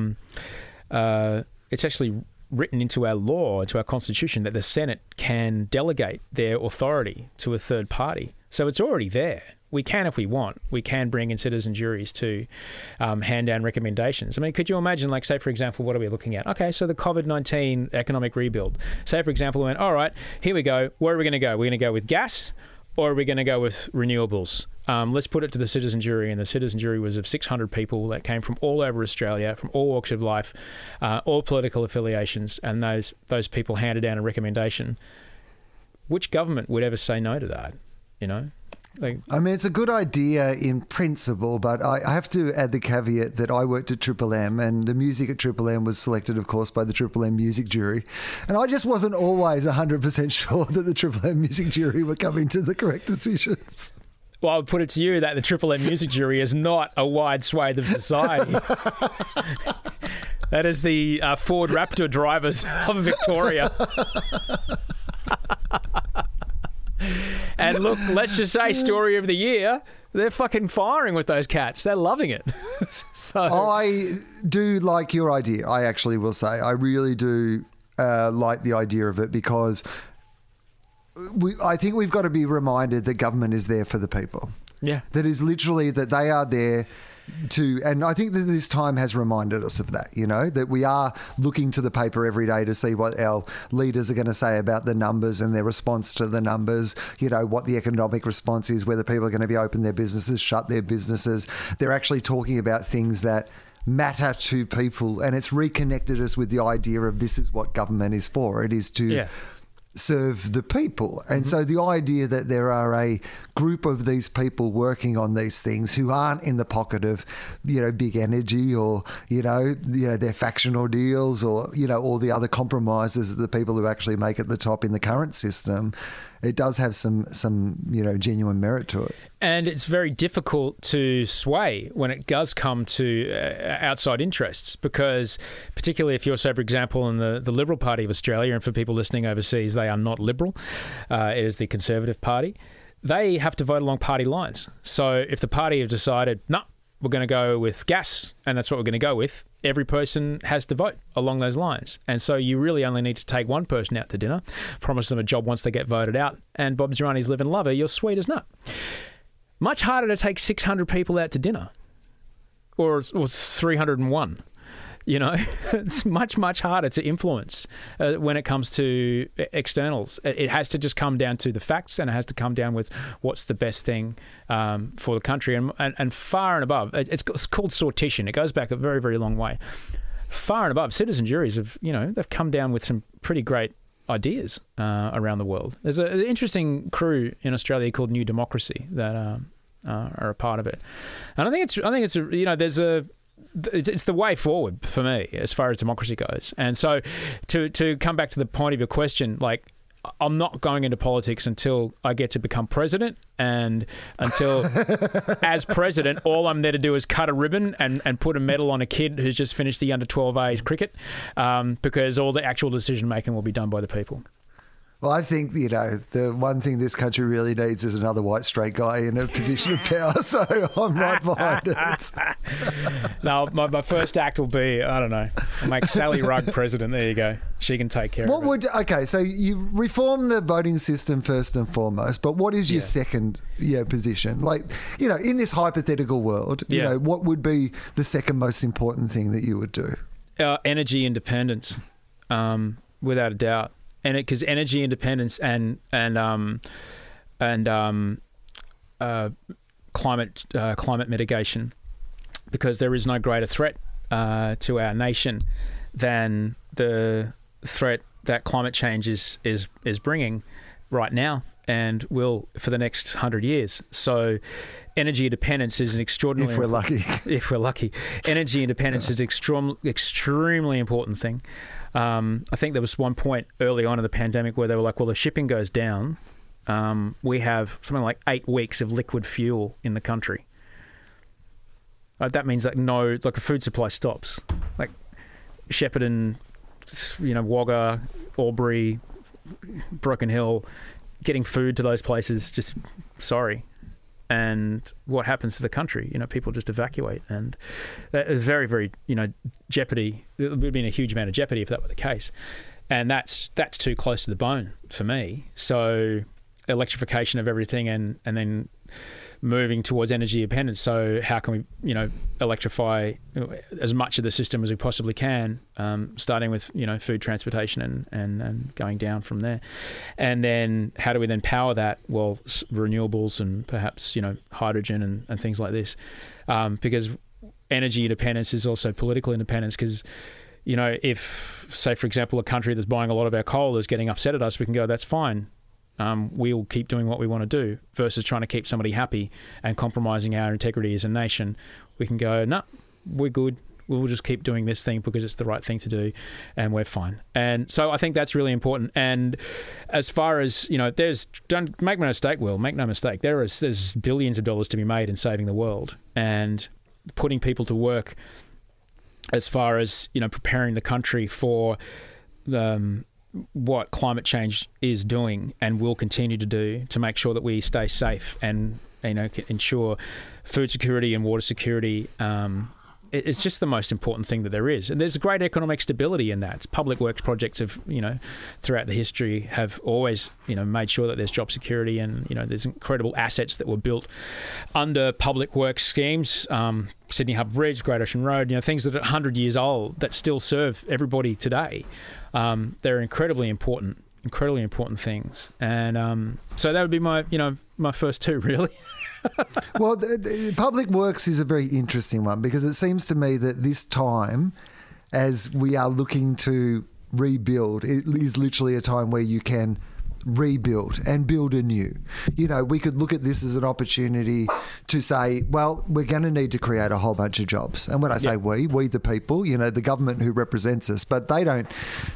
it's actually written into our law, into our constitution, that the Senate can delegate their authority to a third party. So it's already there. We can, if we want, we can bring in citizen juries to hand down recommendations. I mean, could you imagine, like, say, for example, what are we looking at? Okay, so the COVID-19 economic rebuild. Say, for example, we went, all right, here we go. Where are we going to go? We're going to go with gas, or are we going to go with renewables? Let's put it to the citizen jury, and the citizen jury was of 600 people that came from all over Australia, from all walks of life, all political affiliations, and those people handed down a recommendation. Which government would ever say no to that? I mean, it's a good idea in principle, but I have to add the caveat that I worked at Triple M, and the music at Triple M was selected, of course, by the Triple M music jury. And I just wasn't always 100% sure that the Triple M music jury were coming to the correct decisions. Well, I would put it to you that the Triple M music jury is not a wide swathe of society. That is the Ford Raptor drivers of Victoria. And look, let's just say, story of the year, they're fucking firing with those cats. They're loving it. So I do like your idea. I actually will say I really do like the idea of it, because I think we've got to be reminded that government is there for the people. Yeah. That is literally that they are there to, and I think that this time has reminded us of that, that we are looking to the paper every day to see what our leaders are going to say about the numbers and their response to the numbers, what the economic response is, whether people are going to be open their businesses, shut their businesses. They're actually talking about things that matter to people, and it's reconnected us with the idea of this is what government is for. It is to serve the people. And so the idea that there are a group of these people working on these things who aren't in the pocket of, big energy or, their factional deals or, all the other compromises, the people who actually make it the top in the current system, it does have some genuine merit to it. And it's very difficult to sway when it does come to outside interests, because particularly if you're, say, for example, in the Liberal Party of Australia, and for people listening overseas, they are not Liberal. It is the Conservative Party. They have to vote along party lines. So if the party have decided, no, we're going to go with gas, and that's what we're going to go with, every person has to vote along those lines. And so you really only need to take one person out to dinner, promise them a job once they get voted out, and Bob Zirani's live and love her, you're sweet as nut. Much harder to take 600 people out to dinner, or 301. It's much, much harder to influence when it comes to externals. It has to just come down to the facts, and it has to come down with what's the best thing for the country. And far and above, it's called sortition. It goes back a very, very long way. Far and above, citizen juries have, they've come down with some pretty great ideas around the world. There's an interesting crew in Australia called New Democracy that are a part of it, and I think it's it's the way forward for me as far as democracy goes. And so to come back to the point of your question, like, I'm not going into politics until I get to become president, and until as president, all I'm there to do is cut a ribbon and put a medal on a kid who's just finished the under 12A cricket, because all the actual decision making will be done by the people. Well, I think, the one thing this country really needs is another white straight guy in a position of power. So I'm right behind it. No, my first act will be, I don't know, I'll make Sally Rugg president. There you go. She can take care of it. Okay, so you reform the voting system first and foremost, but what is your second position? Like, in this hypothetical world, what would be the second most important thing that you would do? Energy independence, without a doubt. And because energy independence and climate mitigation, because there is no greater threat to our nation than the threat that climate change is bringing right now and will for the next 100 years. So energy independence is an extraordinarily... If we're lucky. If we're lucky. Energy independence is an extremely important thing. I think there was one point early on in the pandemic where they were like, well, if shipping goes down, we have something like 8 weeks of liquid fuel in the country. That means that the food supply stops. Like Shepparton, Wagga, Albury, Broken Hill, getting food to those places, just sorry. And what happens to the country? People just evacuate, and that is very, very, jeopardy. It would be in a huge amount of jeopardy if that were the case, and that's too close to the bone for me. So, electrification of everything, and then moving towards energy independence. So, how can we, electrify as much of the system as we possibly can, starting with food, transportation, and going down from there, and then how do we then power that? Well, renewables and perhaps hydrogen and things like this, because energy independence is also political independence. Because if, say, for example, a country that's buying a lot of our coal is getting upset at us, we can go, that's fine. We'll keep doing what we want to do, versus trying to keep somebody happy and compromising our integrity as a nation. We can go, no, we're good. We'll just keep doing this thing because it's the right thing to do, and we're fine. And so I think that's really important. And as far as, don't make no mistake, Will, make no mistake. There's billions of dollars to be made in saving the world and putting people to work as far as, preparing the country for what climate change is doing and will continue to do to make sure that we stay safe and ensure food security and water security. It's just the most important thing that there is. And there's great economic stability in that. Public works projects have, throughout the history have always, made sure that there's job security, and, there's incredible assets that were built under public works schemes. Sydney Harbour Bridge, Great Ocean Road, things that are 100 years old that still serve everybody today. They're incredibly important things. And so that would be my first two, really. Well, public works is a very interesting one, because it seems to me that this time, as we are looking to rebuild, it is literally a time where you can rebuild and build anew. We could look at this as an opportunity to say, well, we're going to need to create a whole bunch of jobs. And when I say we the people, the government who represents us, but they don't,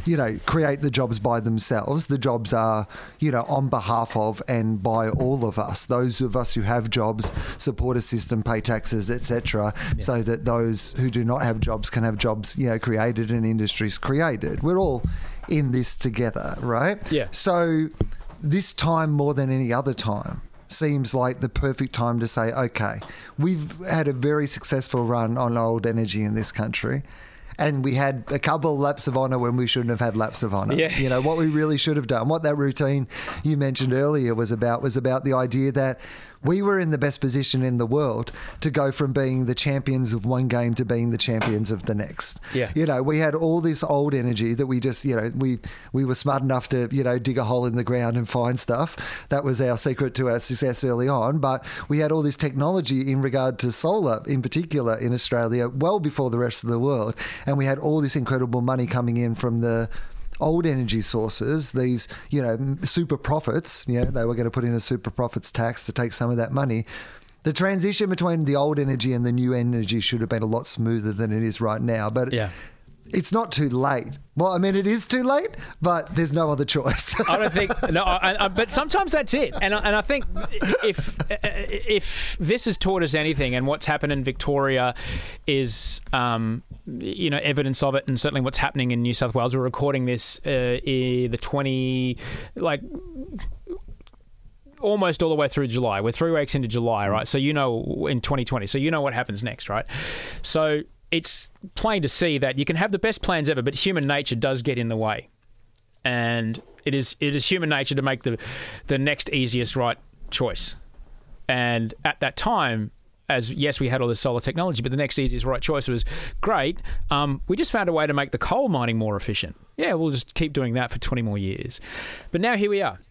create the jobs by themselves. The jobs are, on behalf of and by all of us. Those of us who have jobs support a system, pay taxes, etc., so that those who do not have jobs can have jobs, created and industries created. We're all in this together, right? Yeah. So this time, more than any other time, seems like the perfect time to say, okay, we've had a very successful run on old energy in this country, and we had a couple of laps of honour when we shouldn't have had laps of honour. Yeah. What we really should have done, what that routine you mentioned earlier was about the idea that we were in the best position in the world to go from being the champions of one game to being the champions of the next. Yeah. We had all this old energy that we just, we were smart enough to, dig a hole in the ground and find stuff. That was our secret to our success early on. But we had all this technology in regard to solar, in particular in Australia, well before the rest of the world. And we had all this incredible money coming in from the old energy sources, these, super profits, they were going to put in a super profits tax to take some of that money. The transition between the old energy and the new energy should have been a lot smoother than it is right now. But it's not too late. Well, I mean, it is too late, but there's no other choice. I don't think but sometimes that's it. And I think if this has taught us anything, and what's happened in Victoria is evidence of it, and certainly what's happening in New South Wales. We're recording this almost all the way through July. We're 3 weeks into July, right? So in 2020. So what happens next, right? So it's plain to see that you can have the best plans ever, but human nature does get in the way. And it is human nature to make the next easiest right choice. And at that time, yes, we had all this solar technology, but the next easiest right choice was great. We just found a way to make the coal mining more efficient. Yeah, we'll just keep doing that for 20 more years. But now here we are.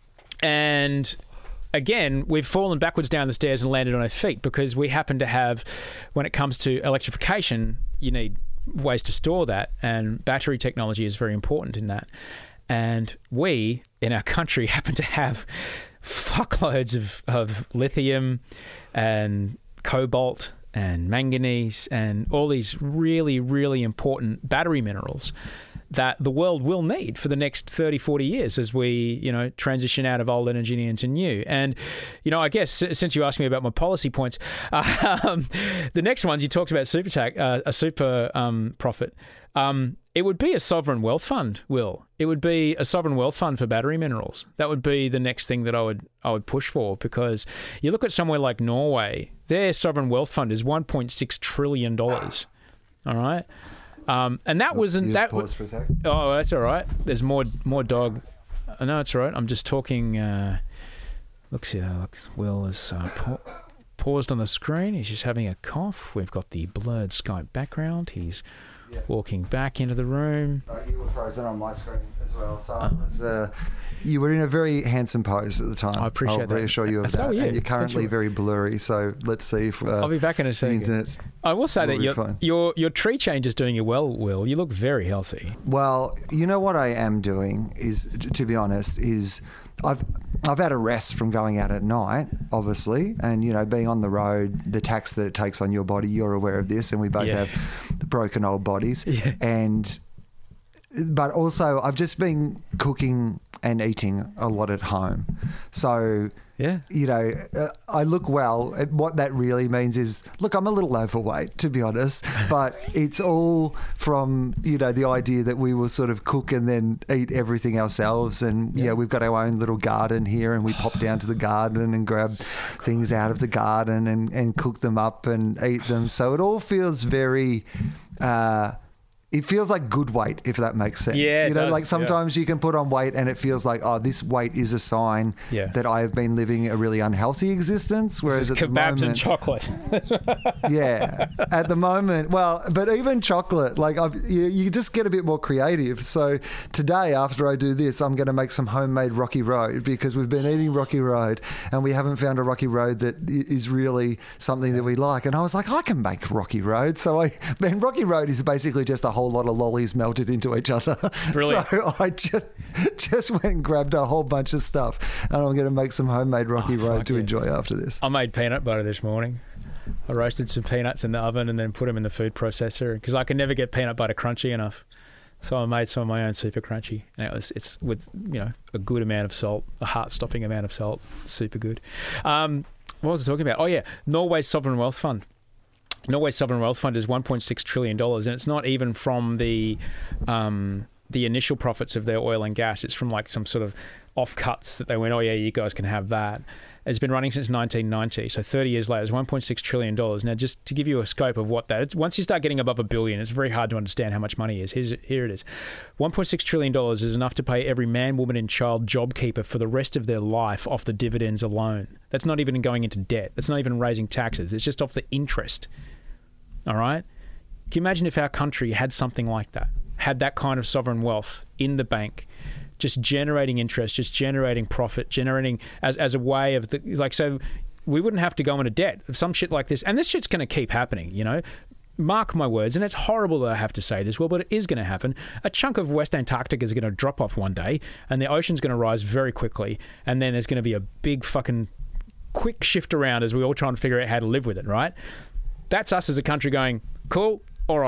And again, we've fallen backwards down the stairs and landed on our feet because we happen to have, when it comes to electrification, you need ways to store that, and battery technology is very important in that. And we, in our country, happen to have fuckloads of lithium and cobalt and manganese and all these really, really important battery minerals that the world will need for the next 30, 40 years as we, transition out of old energy into new. And, I guess since you asked me about my policy points, the next ones you talked about a super profit. It would be a sovereign wealth fund, Will. It would be a sovereign wealth fund for battery minerals. That would be the next thing that I would push for, because you look at somewhere like Norway, their sovereign wealth fund is $1.6 trillion. All right. And that wasn't that. Pause for a sec. Oh, that's all right. There's more dog. No, it's all right. I'm just talking. Looks, Will has paused on the screen. He's just having a cough. We've got the blurred Skype background. He's walking back into the room. You were frozen on my screen as well. So you were in a very handsome pose at the time. I appreciate that. I'll reassure you of So that. are you. And you're currently very blurry, so let's see if I'll be back in a second. I will say that your tree change is doing you well, Will. You look very healthy. Well, you know what I am doing is, to be honest, is I've had a rest from going out at night, obviously, and being on the road, the tax that it takes on your body. You're aware of this, and we both have the broken old bodies. Yeah. But also, I've just been cooking and eating a lot at home, so. Yeah. I look well. What that really means is, look, I'm a little overweight, to be honest, but it's all from, the idea that we will sort of cook and then eat everything ourselves. And, we've got our own little garden here, and we pop down to the garden and grab things out of the garden and cook them up and eat them. So it all feels very... it feels like good weight, if that makes sense. Yeah, like sometimes you can put on weight and it feels like, oh, this weight is a sign that I have been living a really unhealthy existence. Whereas at the moment, kebabs and chocolate. At the moment, but even chocolate, like you just get a bit more creative. So today, after I do this, I'm going to make some homemade Rocky Road, because we've been eating Rocky Road and we haven't found a Rocky Road that is really something that we like. And I was like, I can make Rocky Road. Rocky Road is basically just a whole lot of lollies melted into each other. Brilliant. So I just went and grabbed a whole bunch of stuff, and I'm going to make some homemade Rocky Road to enjoy after this. I made peanut butter this morning. I roasted some peanuts in the oven and then put them in the food processor, because I can never get peanut butter crunchy enough. So I made some of my own super crunchy, and it's with a good amount of salt, a heart-stopping amount of salt. Super good. What was I talking about? Oh yeah, Norway's sovereign wealth fund. Norway's sovereign wealth fund is $1.6 trillion, and it's not even from the initial profits of their oil and gas. It's from like some sort of offcuts that they went, oh yeah, you guys can have that. It's been running since 1990, so 30 years later, it's $1.6 trillion. Now, just to give you a scope of what that is, once you start getting above $1 billion, it's very hard to understand how much money is. Here it is. $1.6 trillion is enough to pay every man, woman, and child JobKeeper for the rest of their life off the dividends alone. That's not even going into debt. That's not even raising taxes. It's just off the interest. All right? Can you imagine if our country had something like that, had that kind of sovereign wealth in the bank, just generating interest, just generating profit, generating as a way of so we wouldn't have to go into debt of some shit like this. And this shit's going to keep happening, Mark my words, and it's horrible that I have to say this, but it is going to happen. A chunk of West Antarctica is going to drop off one day, and the ocean's going to rise very quickly, and then there's going to be a big fucking quick shift around as we all try and figure out how to live with it, right? That's us as a country going, cool, all right,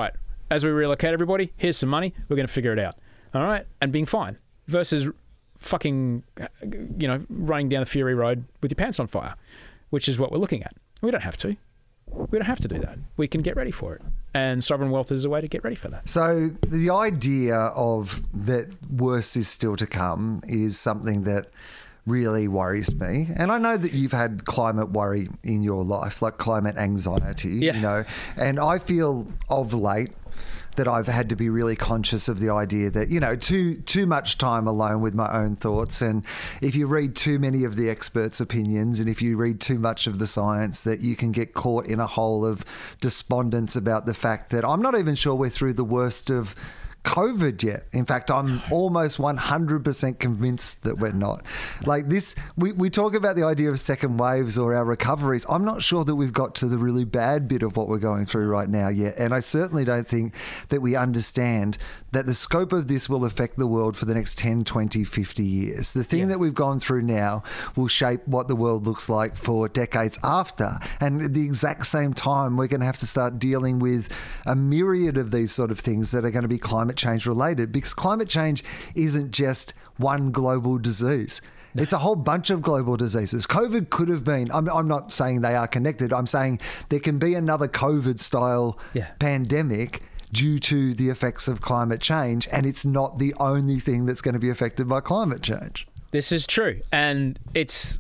as we relocate everybody, here's some money, we're going to figure it out. All right? And being fine. Versus fucking, running down the Fury Road with your pants on fire, which is what we're looking at. We don't have to. We don't have to do that. We can get ready for it. And sovereign wealth is a way to get ready for that. So the idea of that worse is still to come is something that really worries me. And I know that you've had climate worry in your life, like climate anxiety, and I feel of late that I've had to be really conscious of the idea that, too much time alone with my own thoughts. And if you read too many of the experts' opinions and if you read too much of the science, that you can get caught in a hole of despondence about the fact that I'm not even sure we're through the worst of COVID yet. In fact, I'm almost 100% convinced that we're not. Like this, we talk about the idea of second waves or our recoveries. I'm not sure that we've got to the really bad bit of what we're going through right now yet. And I certainly don't think that we understand that the scope of this will affect the world for the next 10, 20, 50 years. The thing that we've gone through now will shape what the world looks like for decades after. And at the exact same time, we're going to have to start dealing with a myriad of these sort of things that are going to be climate change related, because climate change isn't just one global disease. It's a whole bunch of global diseases. COVID could have been, I'm not saying they are connected. I'm saying there can be another COVID style pandemic due to the effects of climate change, and it's not the only thing that's going to be affected by climate change. This is true, and it's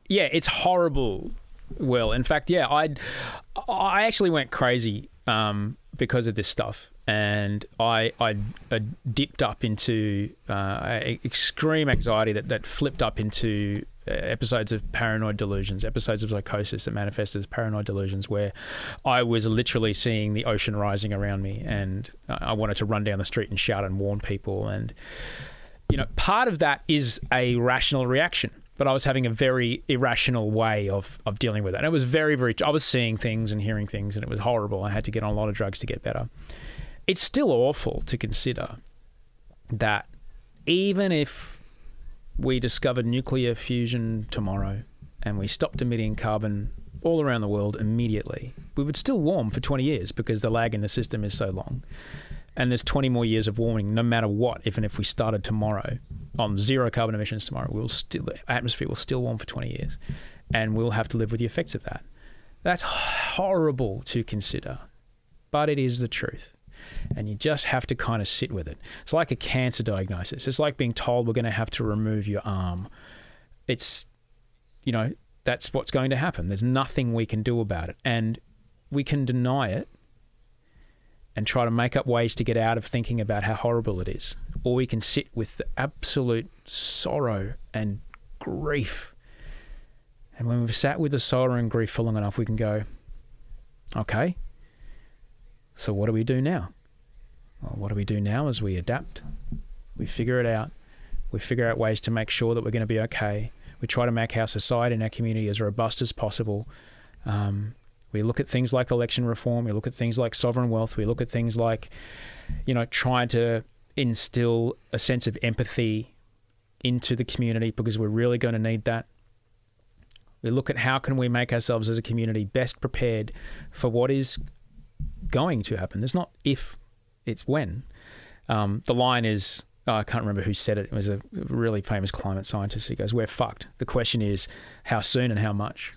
horrible. Will, in fact, I actually went crazy because of this stuff, and I dipped up into extreme anxiety that flipped up into episodes of paranoid delusions, episodes of psychosis that manifested as paranoid delusions, where I was literally seeing the ocean rising around me, and I wanted to run down the street and shout and warn people. And part of that is a rational reaction, but I was having a very irrational way of dealing with it. And it was very, very, I was seeing things and hearing things, and it was horrible. I had to get on a lot of drugs to get better. It's still awful to consider that even if we discovered nuclear fusion tomorrow and we stopped emitting carbon all around the world immediately, we would still warm for 20 years because the lag in the system is so long. And there's 20 more years of warming no matter what. Even if we started tomorrow on zero carbon emissions tomorrow, the atmosphere will still warm for 20 years, and we'll have to live with the effects of that. That's horrible to consider, but it is the truth. And you just have to kind of sit with it. It's like a cancer diagnosis. It's like being told we're going to have to remove your arm. It's, that's what's going to happen. There's nothing we can do about it. And we can deny it and try to make up ways to get out of thinking about how horrible it is. Or we can sit with the absolute sorrow and grief. And when we've sat with the sorrow and grief for long enough, we can go, okay, so what do we do now? Well, what do we do now is we adapt. We figure it out. We figure out ways to make sure that we're going to be okay. We try to make our society and our community as robust as possible. We look at things like election reform. We look at things like sovereign wealth. We look at things like, trying to instill a sense of empathy into the community, because we're really going to need that. We look at how can we make ourselves as a community best prepared for what is going to happen. There's not if, it's when. The line is, I can't remember who said it. It was a really famous climate scientist. He goes, we're fucked. The question is how soon and how much.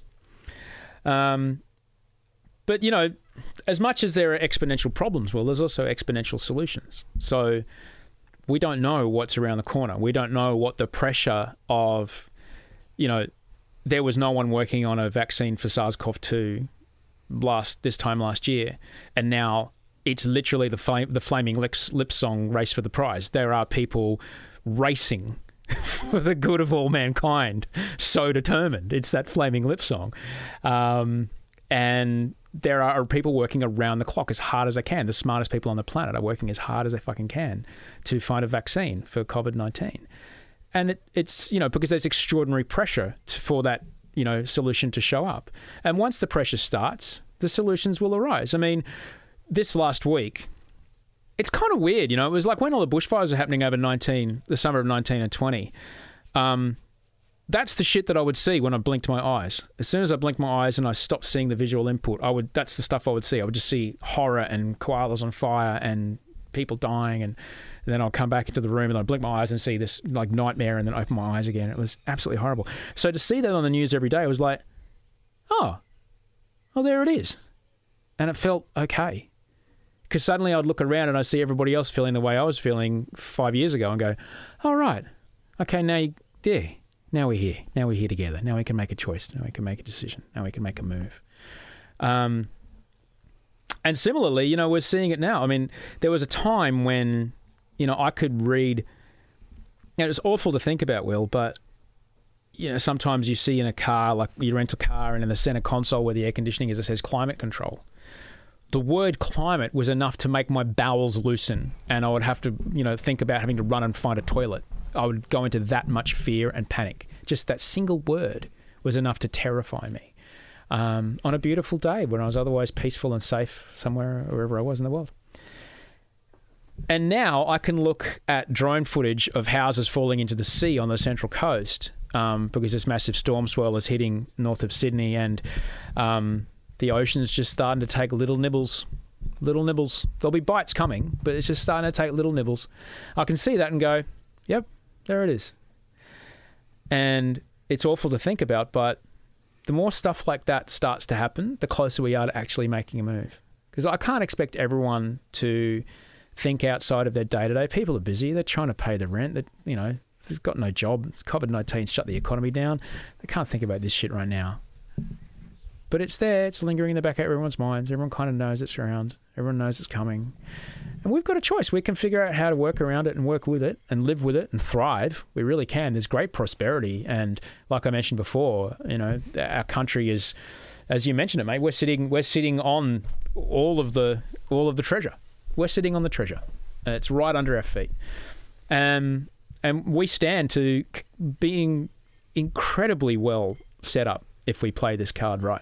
But, as much as there are exponential problems, well, there's also exponential solutions. So we don't know what's around the corner. We don't know what the pressure of, there was no one working on a vaccine for SARS-CoV-2 this time last year, and now it's literally the flaming lip song race for the prize. There are people racing for the good of all mankind, so determined. It's that flaming lip song. And there are people working around the clock as hard as they can. The smartest people on the planet are working as hard as they fucking can to find a vaccine for COVID-19. And it's, because there's extraordinary pressure for that, solution to show up. And once the pressure starts, the solutions will arise. I mean, this last week, it's kind of weird, It was like when all the bushfires were happening over the summer of 19 and 20. that's the shit that I would see when I blinked my eyes. As soon as I blinked my eyes and I stopped seeing the visual input, that's the stuff I would see. I would just see horror and koalas on fire and people dying, and then I'll come back into the room and I'd blink my eyes and see this like nightmare and then open my eyes again. It was absolutely horrible. So to see that on the news every day, it was like, oh, there it is. And it felt okay. Because suddenly I'd look around and I see everybody else feeling the way I was feeling 5 years ago and go, all right, okay, now we're here. Now we're here together. Now we can make a choice. Now we can make a decision. Now we can make a move. And similarly, you know, we're seeing it now. I mean, there was a time when, you know, I could read, it was awful to think about, Will, but, you know, sometimes you see in a car, like you rent a car and in the center console where the air conditioning is, it says climate control. The word climate was enough to make my bowels loosen, and I would have to, you know, think about having to run and find a toilet. I would go into that much fear and panic. Just that single word was enough to terrify me. On a beautiful day when I was otherwise peaceful and safe somewhere, wherever I was in the world. And now I can look at drone footage of houses falling into the sea on the Central Coast because this massive storm swell is hitting north of Sydney, and the ocean's just starting to take little nibbles. There'll be bites coming, but it's just starting to take little nibbles. I can see that and go, yep, there it is. And it's awful to think about, but the more stuff like that starts to happen, the closer we are to actually making a move. Because I can't expect everyone to think outside of their day-to-day. People are busy. They're trying to pay the rent. That, you know, they've got no job. COVID-19 shut the economy down. They can't think about this shit right now. But it's there. It's lingering in the back of everyone's minds. Everyone kind of knows it's around. Everyone knows it's coming. And we've got a choice. We can figure out how to work around it and work with it and live with it and thrive. We really can. There's great prosperity. And like I mentioned before, you know, our country is, as you mentioned it, mate, we're sitting on all of the treasure. We're sitting on the treasure. It's right under our feet. And we stand to being incredibly well set up if we play this card right.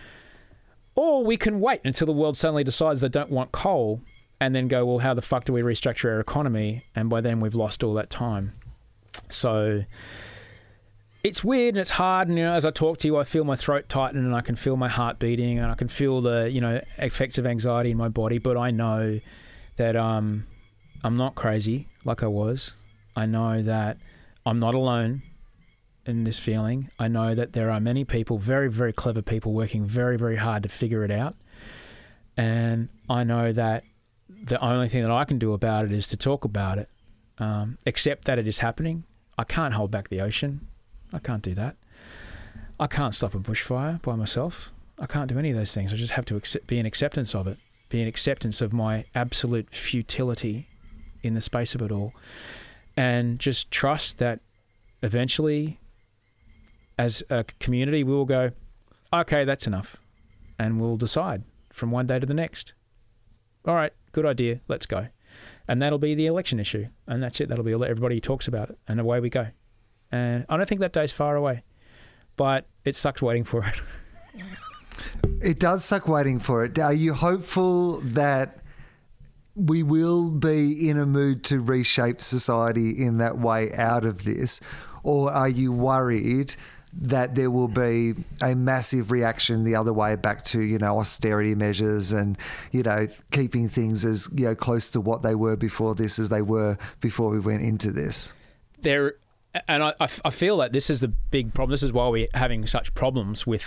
Or we can wait until the world suddenly decides they don't want coal and then go, well, how the fuck do we restructure our economy? And by then we've lost all that time. So it's weird and it's hard. And, you know, as I talk to you, I feel my throat tighten and I can feel my heart beating and I can feel the, you know, effects of anxiety in my body. But I know that I'm not crazy like I was. I know that I'm not alone in this feeling. I know that there are many people, very, very clever people, working very, very hard to figure it out. And I know that the only thing that I can do about it is to talk about it, accept that it is happening. I can't hold back the ocean. I can't do that. I can't stop a bushfire by myself. I can't do any of those things. I just have to be in acceptance of it, be in acceptance of my absolute futility in the space of it all, and just trust that eventually, as a community, we will go, okay, that's enough. And we'll decide from one day to the next. All right, good idea, let's go. And that'll be the election issue. And that's it. That'll be all everybody talks about it. And away we go. And I don't think that day's far away. But it sucks waiting for it. It does suck waiting for it. Are you hopeful that we will be in a mood to reshape society in that way out of this? Or are you worried that there will be a massive reaction the other way back to, you know, austerity measures and, you know, keeping things as, you know, close to what they were before this as they were before we went into this? And I feel like this is the big problem. This is why we're having such problems with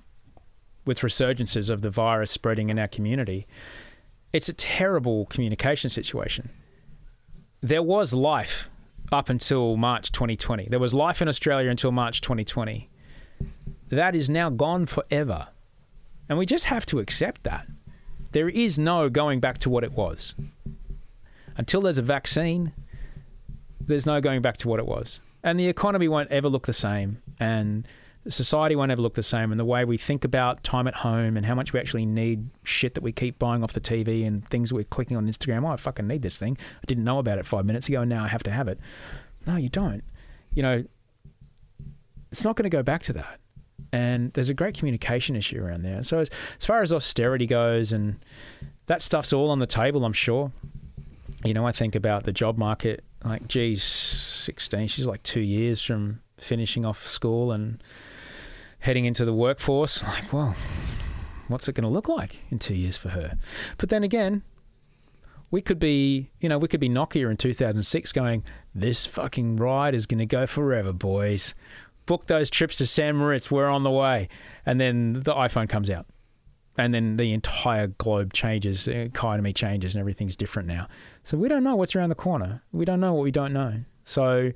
resurgences of the virus spreading in our community. It's a terrible communication situation. There was life up until March 2020. There was life in Australia until March 2020. That is now gone forever. And we just have to accept that. There is no going back to what it was. Until there's a vaccine, there's no going back to what it was. And the economy won't ever look the same. And society won't ever look the same. And the way we think about time at home and how much we actually need shit that we keep buying off the TV and things that we're clicking on Instagram. Oh, I fucking need this thing. I didn't know about it 5 minutes ago and now I have to have it. No, you don't. You know, it's not going to go back to that. And there's a great communication issue around there. So as far as austerity goes, and that stuff's all on the table, I'm sure. You know, I think about the job market, like, geez, 16, she's like 2 years from finishing off school and heading into the workforce. Like, well, what's it going to look like in 2 years for her? But then again, we could be Nokia in 2006 going, this fucking ride is going to go forever, boys. Book those trips to San Moritz. We're on the way. And then the iPhone comes out. And then the entire globe changes, the economy changes, and everything's different now. So we don't know what's around the corner. We don't know what we don't know. So,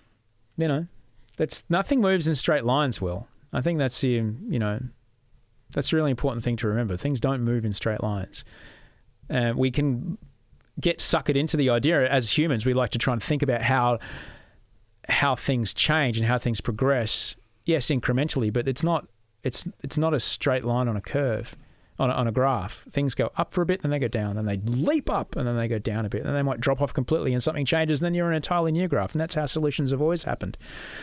nothing moves in straight lines, Will. I think that's that's a really important thing to remember. Things don't move in straight lines. We can get suckered into the idea as humans. We like to try and think about how things change and how things progress. Yes, incrementally, but it's not a straight line on a curve, on a graph. Things go up for a bit, then they go down, then they leap up, and then they go down a bit, and then they might drop off completely, and something changes, and then you're in an entirely new graph, and that's how solutions have always happened.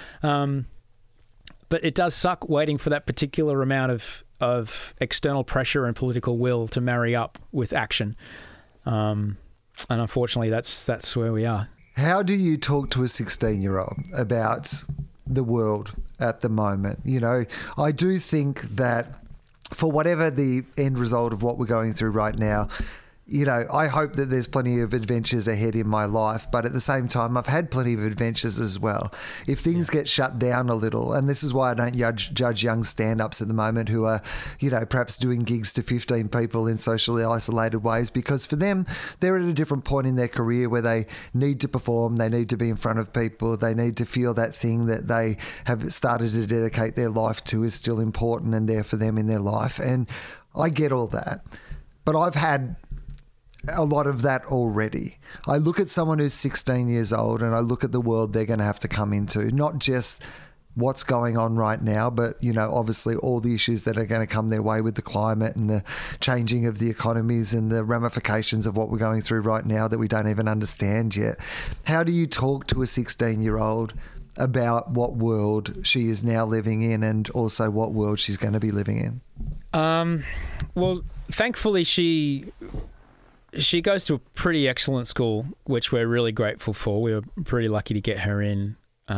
But it does suck waiting for that particular amount of external pressure and political will to marry up with action. And unfortunately, that's where we are. How do you talk to a 16-year-old about the world at the moment? I do think that for whatever the end result of what we're going through right now, I hope that there's plenty of adventures ahead in my life, but at the same time, I've had plenty of adventures as well. If things get shut down a little, and this is why I don't judge young stand-ups at the moment who are, perhaps doing gigs to 15 people in socially isolated ways, because for them, they're at a different point in their career where they need to perform, they need to be in front of people, they need to feel that thing that they have started to dedicate their life to is still important and there for them in their life. And I get all that. But I've had a lot of that already. I look at someone who's 16 years old and I look at the world they're going to have to come into, not just what's going on right now, but, obviously all the issues that are going to come their way with the climate and the changing of the economies and the ramifications of what we're going through right now that we don't even understand yet. How do you talk to a 16-year-old about what world she is now living in and also what world she's going to be living in? Well, thankfully she goes to a pretty excellent school, which we're really grateful for. We were pretty lucky to get her in.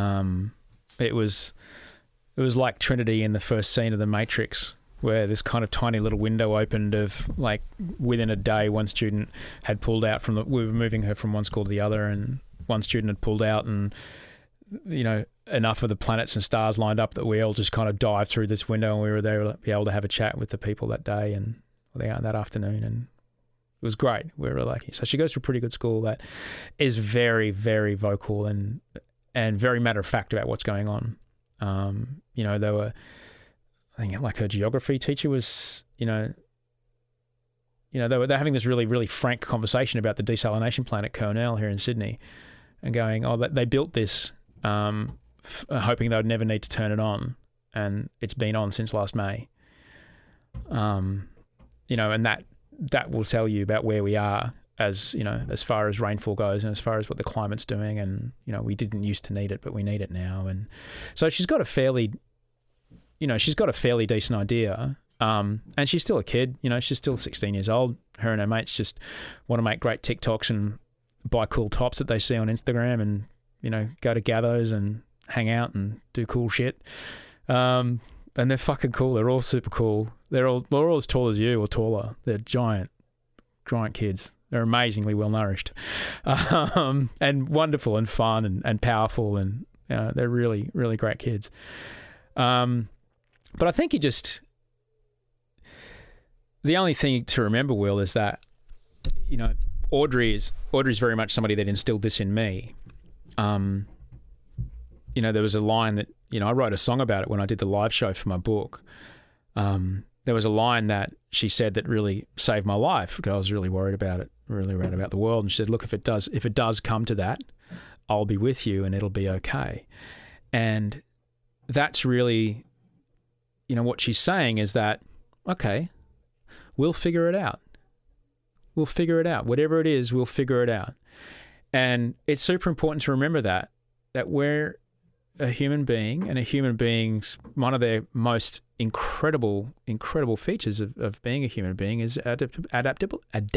It was like Trinity in the first scene of The Matrix, where this kind of tiny little window opened of, like, within a day, one student had pulled out we were moving her from one school to the other, and one student had pulled out, and, enough of the planets and stars lined up that we all just kind of dived through this window, and we were there to be able to have a chat with the people that day and that afternoon, and it was great. We were lucky. So she goes to a pretty good school that is very, very vocal and very matter of fact about what's going on. There were, I think, like, her geography teacher was, they're having this really, really frank conversation about the desalination plant at Cornell here in Sydney, and going, they built this hoping they would never need to turn it on, and it's been on since last May. And that will tell you about where we are as far as rainfall goes and as far as what the climate's doing. And, we didn't used to need it, but we need it now. And so she's got a fairly decent idea. And she's still a kid, she's still 16 years old. Her and her mates just want to make great TikToks and buy cool tops that they see on Instagram and, go to gathers and hang out and do cool shit. And they're fucking cool. They're all super cool. They're all as tall as you or taller. They're giant kids. They're amazingly well nourished, and wonderful and fun and powerful, and they're really, really great kids. But I think the only thing to remember, Will, is that Audrey's very much somebody that instilled this in me. There was a line that, I wrote a song about it when I did the live show for my book. There was a line that she said that really saved my life because I was really worried about it, really worried about the world. And she said, look, if it does come to that, I'll be with you and it'll be okay. And that's really, what she's saying is that, okay, we'll figure it out. We'll figure it out. Whatever it is, we'll figure it out. And it's super important to remember that we're a human being, and a human being's one of their most incredible features of being a human being is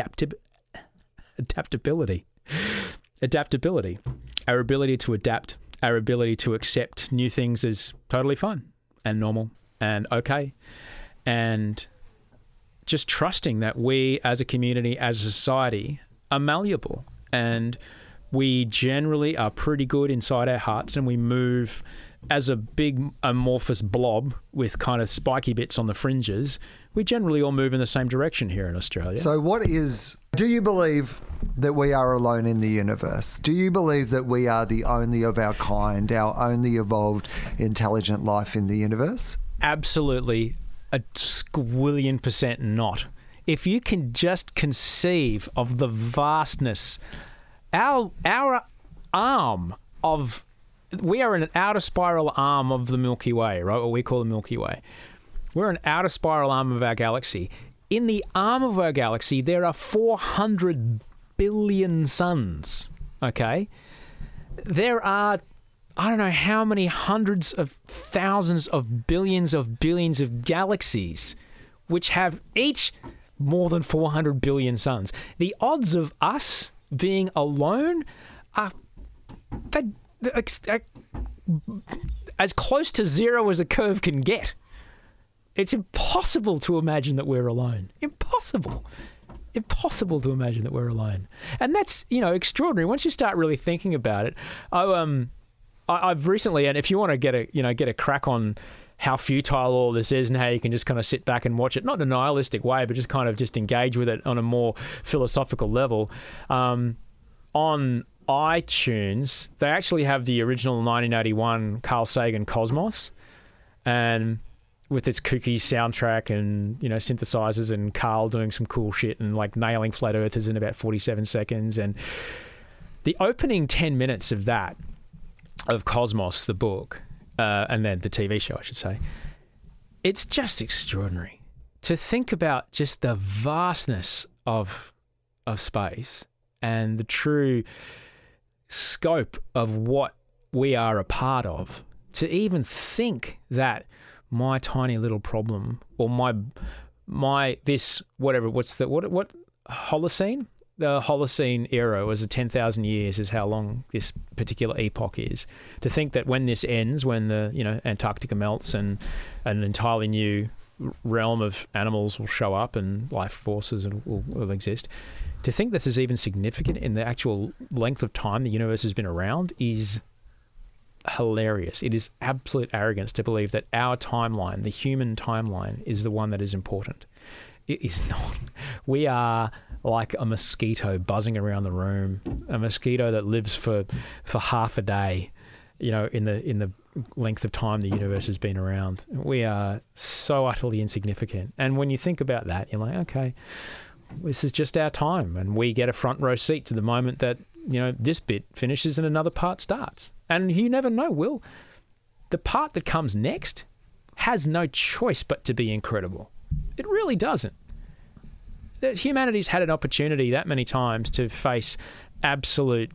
adaptability. Our ability to adapt our ability to accept new things as totally fun and normal and okay, and just trusting that we as a community, as a society, are malleable, and we generally are pretty good inside our hearts, and we move as a big amorphous blob with kind of spiky bits on the fringes. We generally all move in the same direction here in Australia. So do you believe that we are alone in the universe? Do you believe that we are the only of our kind, our only evolved intelligent life in the universe? Absolutely, a squillion% not. If you can just conceive of the vastness, our arm of... We are in an outer spiral arm of the Milky Way, right? What we call the Milky Way. We're an outer spiral arm of our galaxy. In the arm of our galaxy, there are 400 billion suns, okay? There are, I don't know how many hundreds of thousands of billions of galaxies, which have each more than 400 billion suns. The odds of us being alone are... as close to zero as a curve can get. It's impossible to imagine that we're alone. Impossible to imagine that we're alone. And that's, extraordinary. Once you start really thinking about it, I've recently, and if you want to get a crack on how futile all this is and how you can just kind of sit back and watch it, not in a nihilistic way, but just kind of just engage with it on a more philosophical level, on iTunes, they actually have the original 1981 Carl Sagan Cosmos, and with its kooky soundtrack and, synthesizers and Carl doing some cool shit and like nailing flat earthers in about 47 seconds. And the opening 10 minutes of that, of Cosmos, the book, and then the TV show, I should say, it's just extraordinary to think about just the vastness of space and the true scope of what we are a part of. To even think that my tiny little problem, or my this whatever, what Holocene? The Holocene era was 10,000 years is how long this particular epoch is. To think that when this ends, when the Antarctica melts and an entirely new realm of animals will show up and life forces will exist, to think this is even significant in the actual length of time the universe has been around is hilarious. It is absolute arrogance to believe that our timeline, the human timeline, is the one that is important. It is not. We are like a mosquito buzzing around the room, a mosquito that lives for half a day, in the length of time the universe has been around. We are so utterly insignificant. And when you think about that, you're like, okay, this is just our time, and we get a front row seat to the moment that, this bit finishes and another part starts. And you never know, Will. The part that comes next has no choice but to be incredible. It really doesn't. Humanity's had an opportunity that many times to face absolute,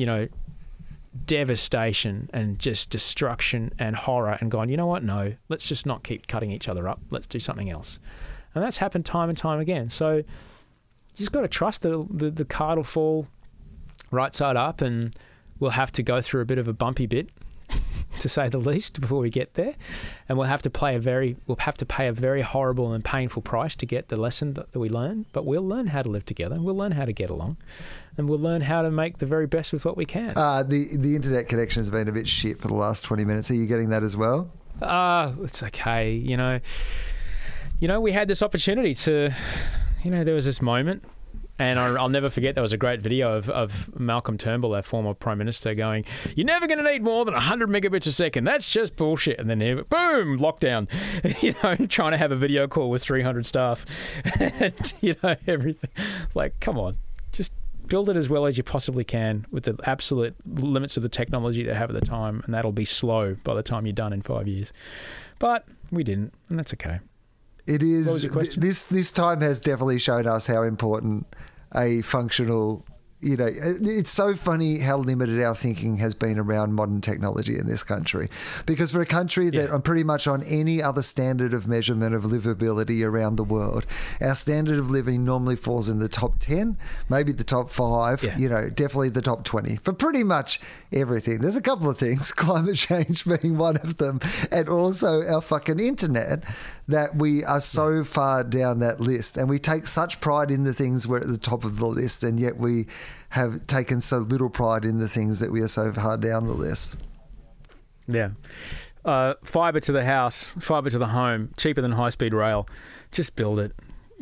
devastation and just destruction and horror, and gone, you know what? No, let's just not keep cutting each other up. Let's do something else. And that's happened time and time again. So you just got to trust that the card will fall right side up, and we'll have to go through a bit of a bumpy bit, to say the least, before we get there. And we'll have to pay a very horrible and painful price to get the lesson that we learn. But we'll learn how to live together. We'll learn how to get along, and we'll learn how to make the very best with what we can. The internet connection has been a bit shit for the last 20 minutes. Are you getting that as well? It's okay. We had this opportunity to, there was this moment, and I'll never forget, there was a great video of Malcolm Turnbull, our former Prime Minister, going, "You're never going to need more than 100 megabits a second. That's just bullshit." And then, boom, lockdown, trying to have a video call with 300 staff and, everything. Like, come on, just build it as well as you possibly can with the absolute limits of the technology they have at the time, and that'll be slow by the time you're done in 5 years. But we didn't, and that's okay. It is. This time has definitely shown us how important a functional You know, it's so funny how limited our thinking has been around modern technology in this country. Because for a country that are pretty much on any other standard of measurement of livability around the world, our standard of living normally falls in the top 10, maybe the top 5, you know, definitely the top 20 for pretty much everything. There's a couple of things, climate change being one of them, and also our fucking internet, that we are so far down that list, and we take such pride in the things we're at the top of the list, and yet we have taken so little pride in the things that we are so far down the list. Yeah. Fibre to the house, fibre to the home, cheaper than high-speed rail. Just build it.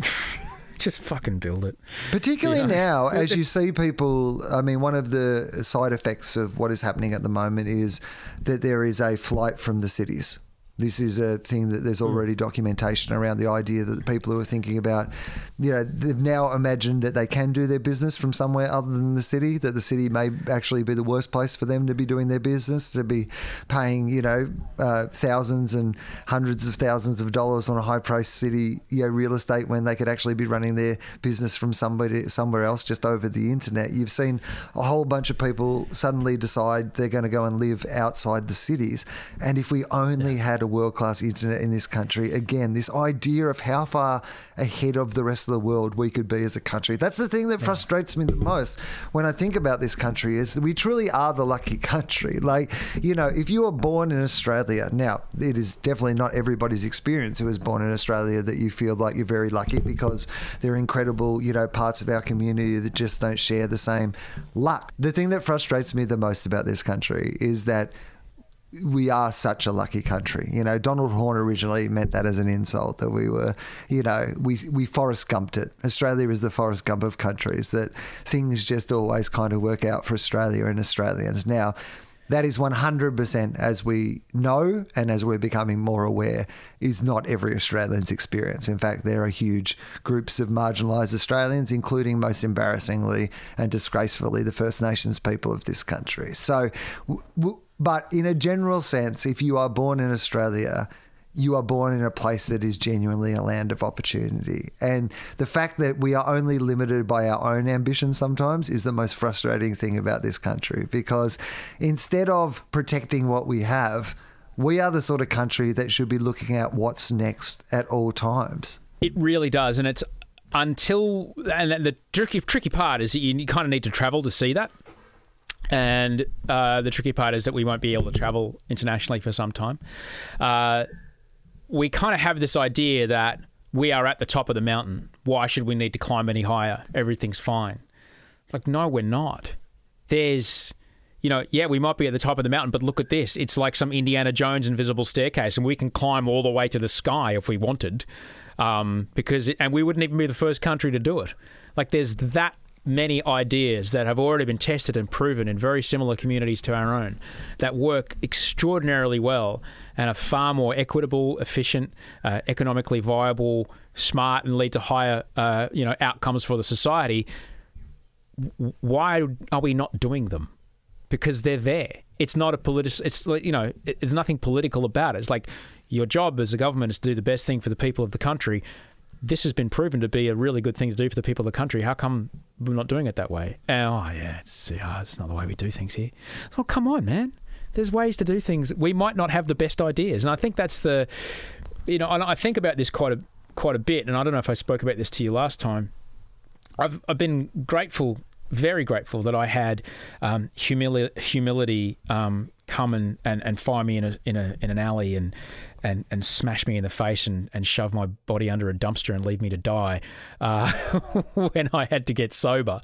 Just fucking build it. Particularly now, as you see people, I mean, one of the side effects of what is happening at the moment is that there is a flight from the cities. This is a thing that there's already documentation around, the idea that the people who are thinking about, you know, they've now imagined that they can do their business from somewhere other than the city, that the city may actually be the worst place for them to be doing their business, to be paying, you know, thousands and hundreds of thousands of dollars on a high-priced city, you know, real estate, when they could actually be running their business from somewhere else just over the internet. You've seen a whole bunch of people suddenly decide they're going to go and live outside the cities. And if we only had a world-class internet in this country, again, this idea of how far ahead of the rest of the world we could be as a country. That's the thing that frustrates me the most when I think about this country, is we truly are the lucky country. Like, you know, if you were born in Australia, now it is definitely not everybody's experience who is born in Australia that you feel like you're very lucky, because there are incredible, you know, parts of our community that just don't share the same luck. The thing that frustrates me the most about this country is that we are such a lucky country. You know, Donald Horne originally meant that as an insult, that we were, you know, we Forrest Gumped it. Australia is the Forrest Gump of countries, that things just always kind of work out for Australia and Australians. Now, that is 100%, as we know and as we're becoming more aware, is not every Australian's experience. In fact, there are huge groups of marginalised Australians, including, most embarrassingly and disgracefully, the First Nations people of this country. So, but in a general sense, if you are born in Australia, you are born in a place that is genuinely a land of opportunity. And the fact that we are only limited by our own ambitions sometimes is the most frustrating thing about this country, because instead of protecting what we have, we are the sort of country that should be looking at what's next at all times. It really does. And it's and the tricky part is that you kind of need to travel to see that. And the tricky part is that we won't be able to travel internationally for some time. We kind of have this idea that we are at the top of the mountain. Why should we need to climb any higher? Everything's fine. Like, no, we're not. There's, you know, yeah, we might be at the top of the mountain, but look at this. It's like some Indiana Jones invisible staircase, and we can climb all the way to the sky if we wanted, and we wouldn't even be the first country to do it. Like, there's that many ideas that have already been tested and proven in very similar communities to our own that work extraordinarily well and are far more equitable, efficient, economically viable, smart, and lead to higher outcomes for the society. Why are we not doing them? Because they're there. It's not a there's nothing political about it. It's like, your job as a government is to do the best thing for the people of the country. This has been proven to be a really good thing to do for the people of the country. How come we're not doing it that way? It's not the way we do things here. So, come on, man. There's ways to do things. We might not have the best ideas. And I think that's and I think about this quite a bit, and I don't know if I spoke about this to you last time. I've been grateful, very grateful, that I had humility come and fire me in an alley and smash me in the face and shove my body under a dumpster and leave me to die when I had to get sober.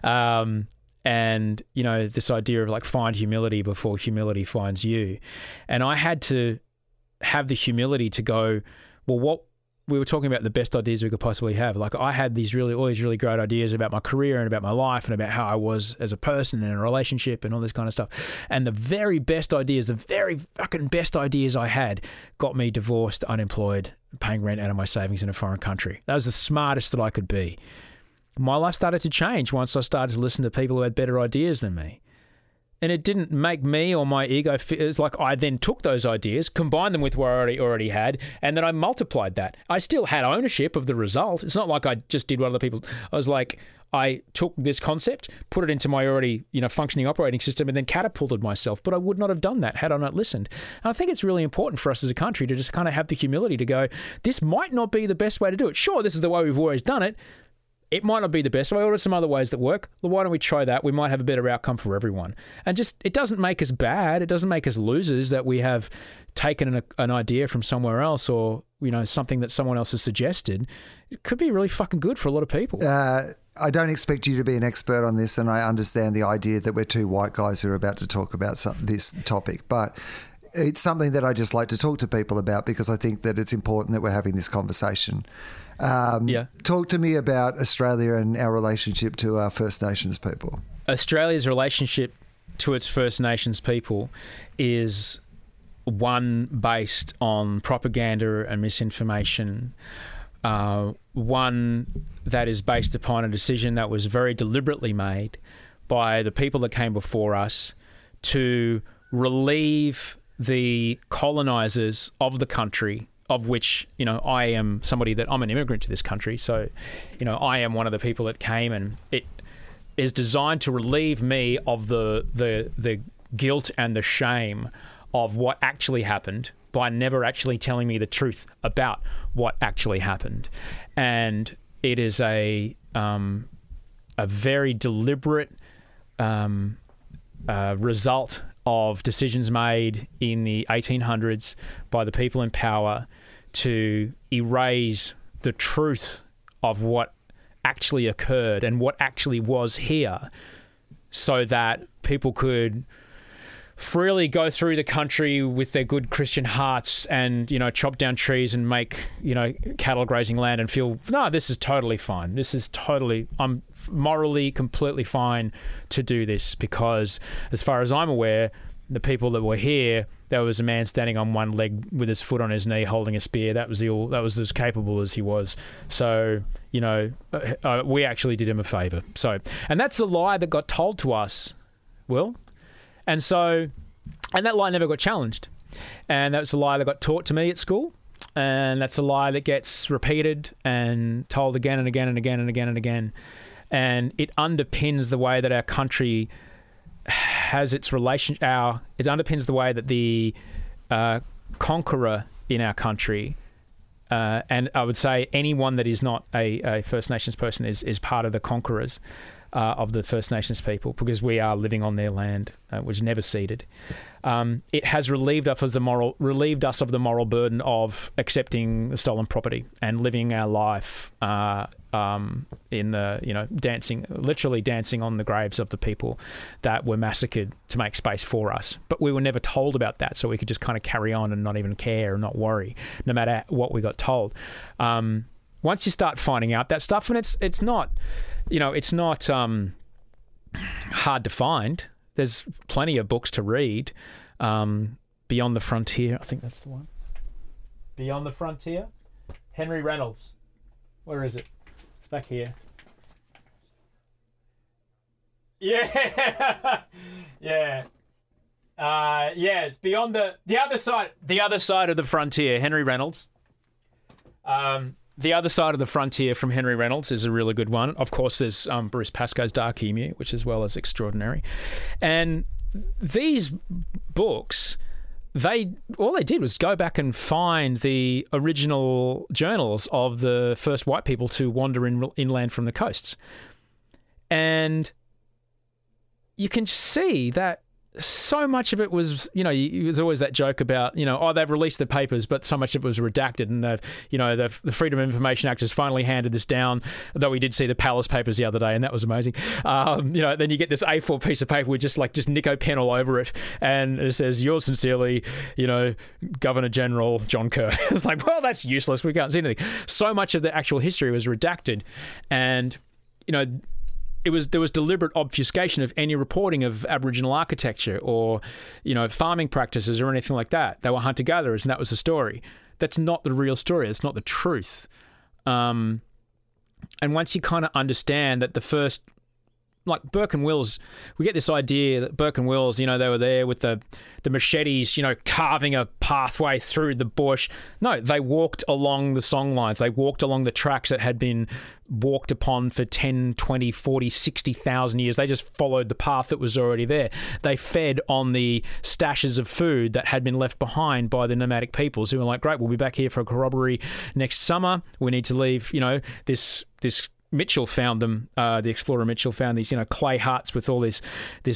And, you know, this idea of like, find humility before humility finds you. And I had to have the humility to go, well, what we were talking about, the best ideas we could possibly have. Like, I had all these really great ideas about my career and about my life and about how I was as a person in a relationship and all this kind of stuff. And the very best ideas, the very fucking best ideas I had got me divorced, unemployed, paying rent out of my savings in a foreign country. That was the smartest that I could be. My life started to change once I started to listen to people who had better ideas than me. And it didn't make me or my ego feel. It's like I then took those ideas, combined them with what I already had, and then I multiplied that. I still had ownership of the result. It's not like I just did what other people. I was like, I took this concept, put it into my already functioning operating system, and then catapulted myself. But I would not have done that had I not listened. And I think it's really important for us as a country to just kind of have the humility to go, this might not be the best way to do it. Sure, this is the way we've always done it. It might not be the best way, or there's some other ways that work. Well, why don't we try that? We might have a better outcome for everyone. And just, it doesn't make us bad. It doesn't make us losers that we have taken an idea from somewhere else, or, something that someone else has suggested. It could be really fucking good for a lot of people. I don't expect you to be an expert on this, and I understand the idea that we're two white guys who are about to talk about this topic, but it's something that I just like to talk to people about because I think that it's important that we're having this conversation. Talk to me about Australia and our relationship to our First Nations people. Australia's relationship to its First Nations people is one based on propaganda and misinformation, one that is based upon a decision that was very deliberately made by the people that came before us to relieve the colonisers of the country, of which, I am somebody that I'm an immigrant to this country. So, I am one of the people that came, and it is designed to relieve me of the guilt and the shame of what actually happened by never actually telling me the truth about what actually happened. And it is a very deliberate result of decisions made in the 1800s by the people in power to erase the truth of what actually occurred and what actually was here, so that people could freely go through the country with their good Christian hearts and, chop down trees and make, cattle grazing land and feel, no, this is totally fine. I'm morally completely fine to do this, because as far as I'm aware, the people that were here, there was a man standing on one leg with his foot on his knee holding a spear. That was as capable as he was. So, we actually did him a favour. So, and that's the lie that got told to us, Will. And that lie never got challenged. And that's a lie that got taught to me at school. And that's a lie that gets repeated and told again and again and again and again and again. And it underpins the way that our country has its relation. It underpins the way that the conqueror in our country, and I would say anyone that is not a First Nations person is part of the conquerors of the First Nations people, because we are living on their land, which never ceded. It has relieved us of the moral burden of accepting stolen property and living our life in the literally dancing on the graves of the people that were massacred to make space for us. But we were never told about that, so we could just kind of carry on and not even care and not worry, no matter what we got told. Once you start finding out that stuff, and it's not hard to find. There's plenty of books to read. Beyond the Frontier, I think that's the one. Beyond the Frontier, Henry Reynolds. Where is it? It's back here. Yeah, yeah, it's Beyond the other side of the frontier. Henry Reynolds. The Other Side of the Frontier from Henry Reynolds is a really good one. Of course, there's Bruce Pascoe's Dark Emu, which as well as extraordinary. And these books, all they did was go back and find the original journals of the first white people to wander inland from the coasts. And you can see that so much of it was, there's always that joke about, they've released the papers, but so much of it was redacted, and the Freedom of Information Act has finally handed this down, though we did see the Palace Papers the other day, and that was amazing. Then you get this A4 piece of paper with just Nico pen all over it, and it says, yours sincerely, Governor General John Kerr. It's like, well, that's useless. We can't see anything. So much of the actual history was redacted, and, there was deliberate obfuscation of any reporting of Aboriginal architecture or, farming practices or anything like that. They were hunter-gatherers, and that was the story. That's not the real story. That's not the truth. And once you kind of understand that the first like Burke and Wills, we get this idea that Burke and Wills, they were there with the machetes, carving a pathway through the bush. No, they walked along the song lines. They walked along the tracks that had been walked upon for 10, 20, 40, 60,000 years. They just followed the path that was already there. They fed on the stashes of food that had been left behind by the nomadic peoples who were like, great, we'll be back here for a corroboree next summer. We need to leave, this Mitchell found them. The explorer Mitchell found these, clay huts with all this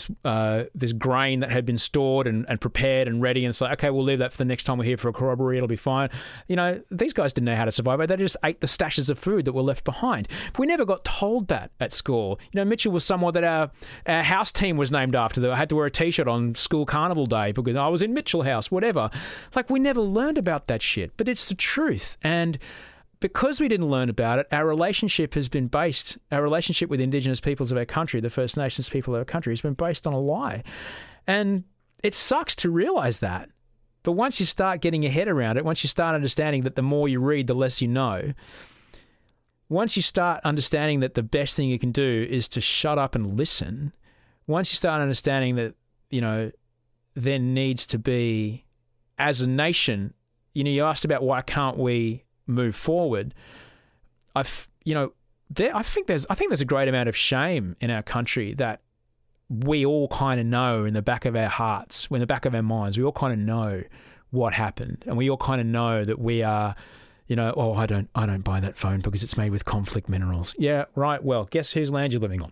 grain that had been stored and prepared and ready. And it's like, okay, we'll leave that for the next time we're here for a corroboree. It'll be fine. These guys didn't know how to survive. They just ate the stashes of food that were left behind. But we never got told that at school. Mitchell was someone that our house team was named after. I had to wear a T-shirt on school carnival day because I was in Mitchell House, whatever. Like, we never learned about that shit. But it's the truth. And because we didn't learn about it, our relationship with Indigenous peoples of our country, the First Nations people of our country, has been based on a lie. And it sucks to realise that. But once you start getting your head around it, once you start understanding that the more you read, the less you know, once you start understanding that the best thing you can do is to shut up and listen, once you start understanding that, there needs to be, as a nation, you asked about why can't we move forward. I think there's a great amount of shame in our country that we all kind of know in the back of our hearts, in the back of our minds. We all kind of know what happened, and we all kind of know that we are, I don't buy that phone because it's made with conflict minerals. Yeah, right. Well, guess whose land you're living on?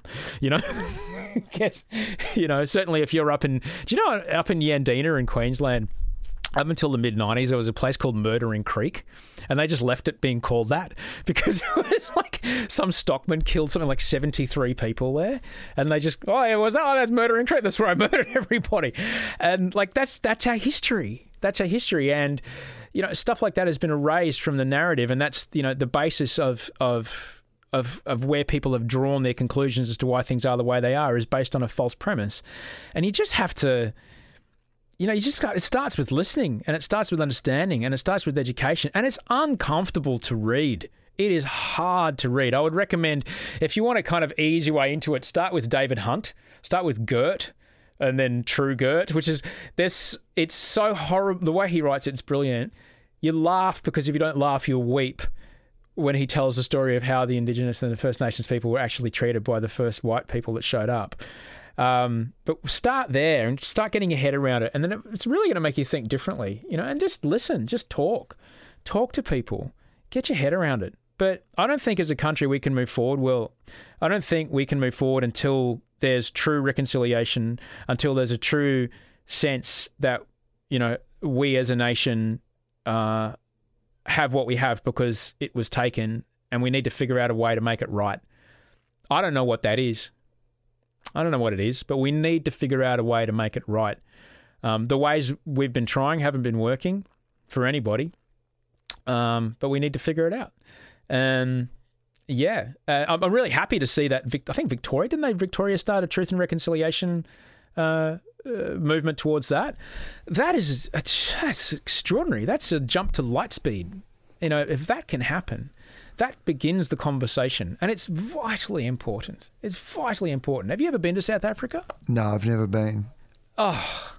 Guess, certainly if you're up in Yandina in Queensland. Up until the mid-90s, there was a place called Murdering Creek, and they just left it being called that because it was like some stockman killed something like 73 people there, and they just, that's Murdering Creek. That's where I murdered everybody. And like, that's our history. That's our history. And, stuff like that has been erased from the narrative, and that's, the basis of where people have drawn their conclusions as to why things are the way they are is based on a false premise. And you just have to... it starts with listening, and it starts with understanding, and it starts with education, and it's uncomfortable to read. It is hard to read. I would recommend, if you want to kind of ease your way into it, start with David Hunt, start with Gert, and then True Gert, which is, it's so horrible. The way he writes it's brilliant. You laugh because if you don't laugh, you'll weep when he tells the story of how the Indigenous and the First Nations people were actually treated by the first white people that showed up. But start there and start getting your head around it. And then it's really going to make you think differently, and just listen, just talk to people, get your head around it. But I don't think as a country we can move forward. Well, I don't think we can move forward until there's true reconciliation, until there's a true sense that, we as a nation, have what we have because it was taken, and we need to figure out a way to make it right. I don't know what that is. I don't know what it is, but we need to figure out a way to make it right. The ways we've been trying haven't been working for anybody, but we need to figure it out. And I'm really happy to see that. I think Victoria started a Truth and Reconciliation movement towards that. That's extraordinary. That's a jump to light speed. If that can happen, that begins the conversation, and it's vitally important. It's vitally important. Have you ever been to South Africa? No, I've never been. Oh,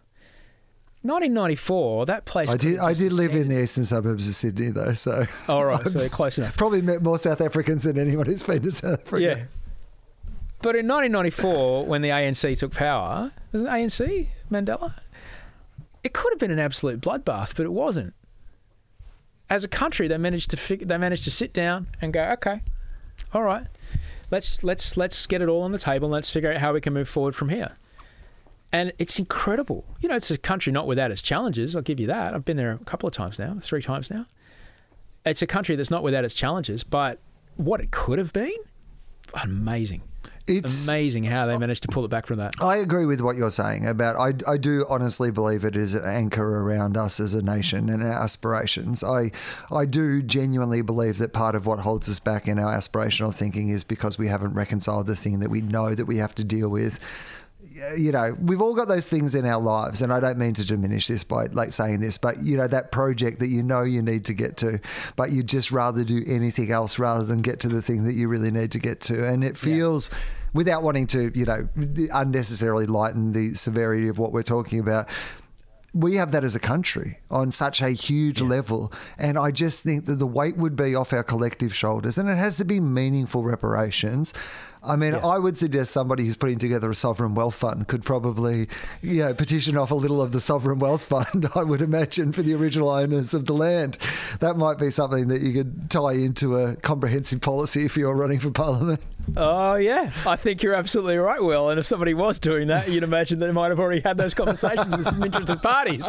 1994, that place... I did live in the eastern suburbs of Sydney, though, so... All right, so close enough. Probably met more South Africans than anyone who's been to South Africa. Yeah. But in 1994, when the ANC took power, was it ANC, Mandela? It could have been an absolute bloodbath, but it wasn't. As a country, they managed to sit down and go, okay, all right, let's get it all on the table and let's figure out how we can move forward from here. And it's incredible. It's a country not without its challenges. I'll give you that. I've been there a couple of times now, 3 times now. It's a country that's not without its challenges, but what it could have been, amazing. It's amazing how they managed to pull it back from that. I agree with what you're saying about, I do honestly believe it is an anchor around us as a nation and our aspirations. I do genuinely believe that part of what holds us back in our aspirational thinking is because we haven't reconciled the thing that we know that we have to deal with. We've all got those things in our lives, and I don't mean to diminish this by saying this, but that project that you need to get to, but you'd just rather do anything else rather than get to the thing that you really need to get to. And it feels without wanting to, unnecessarily lighten the severity of what we're talking about, we have that as a country on such a huge level. And I just think that the weight would be off our collective shoulders, and it has to be meaningful reparations. I mean, I would suggest somebody who's putting together a sovereign wealth fund could probably, petition off a little of the sovereign wealth fund, I would imagine, for the original owners of the land. That might be something that you could tie into a comprehensive policy if you're running for parliament. Oh, yeah. I think you're absolutely right, Will. And if somebody was doing that, you'd imagine they might have already had those conversations with some interested parties.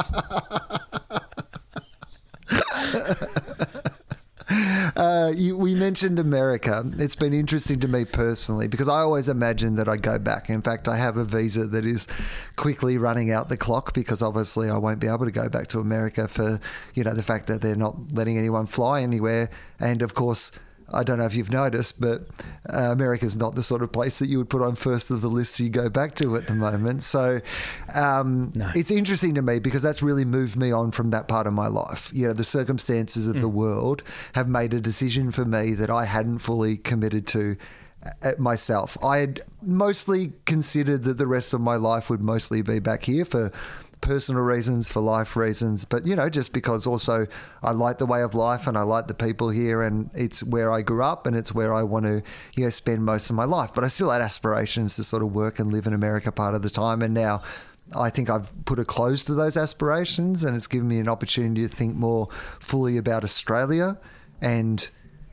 We mentioned America. It's been interesting to me personally because I always imagined that I'd go back. In fact, I have a visa that is quickly running out the clock because obviously I won't be able to go back to America for, the fact that they're not letting anyone fly anywhere. And of course, I don't know if you've noticed, but America's not the sort of place that you would put on first of the list you go back to at the moment. So It's interesting to me because that's really moved me on from that part of my life. The circumstances of the world have made a decision for me that I hadn't fully committed to myself. I had mostly considered that the rest of my life would mostly be back here for personal reasons, for life reasons, but just because also I like the way of life and I like the people here, and it's where I grew up and it's where I want to spend most of my life. But I still had aspirations to sort of work and live in America part of the time, and now I think I've put a close to those aspirations, and it's given me an opportunity to think more fully about Australia and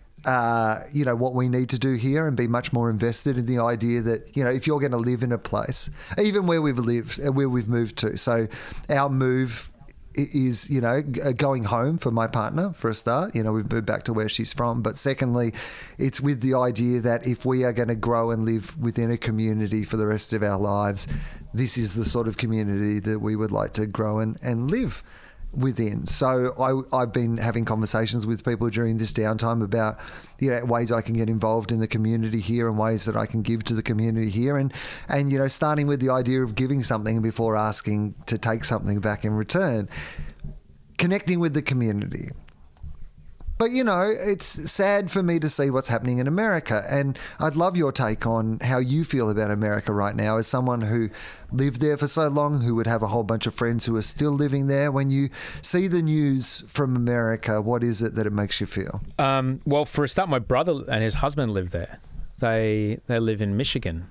what we need to do here, and be much more invested in the idea that, if you're going to live in a place, even where we've lived, where we've moved to. So our move is, going home for my partner for a start. We've moved back to where she's from. But secondly, it's with the idea that if we are going to grow and live within a community for the rest of our lives, this is the sort of community that we would like to grow and live within. So I've been having conversations with people during this downtime about ways I can get involved in the community here and ways that I can give to the community here, and starting with the idea of giving something before asking to take something back in return, connecting with the community. But, it's sad for me to see what's happening in America. And I'd love your take on how you feel about America right now as someone who lived there for so long, who would have a whole bunch of friends who are still living there. When you see the news from America, what is it that it makes you feel? Well, for a start, my brother and his husband live there. They live in Michigan,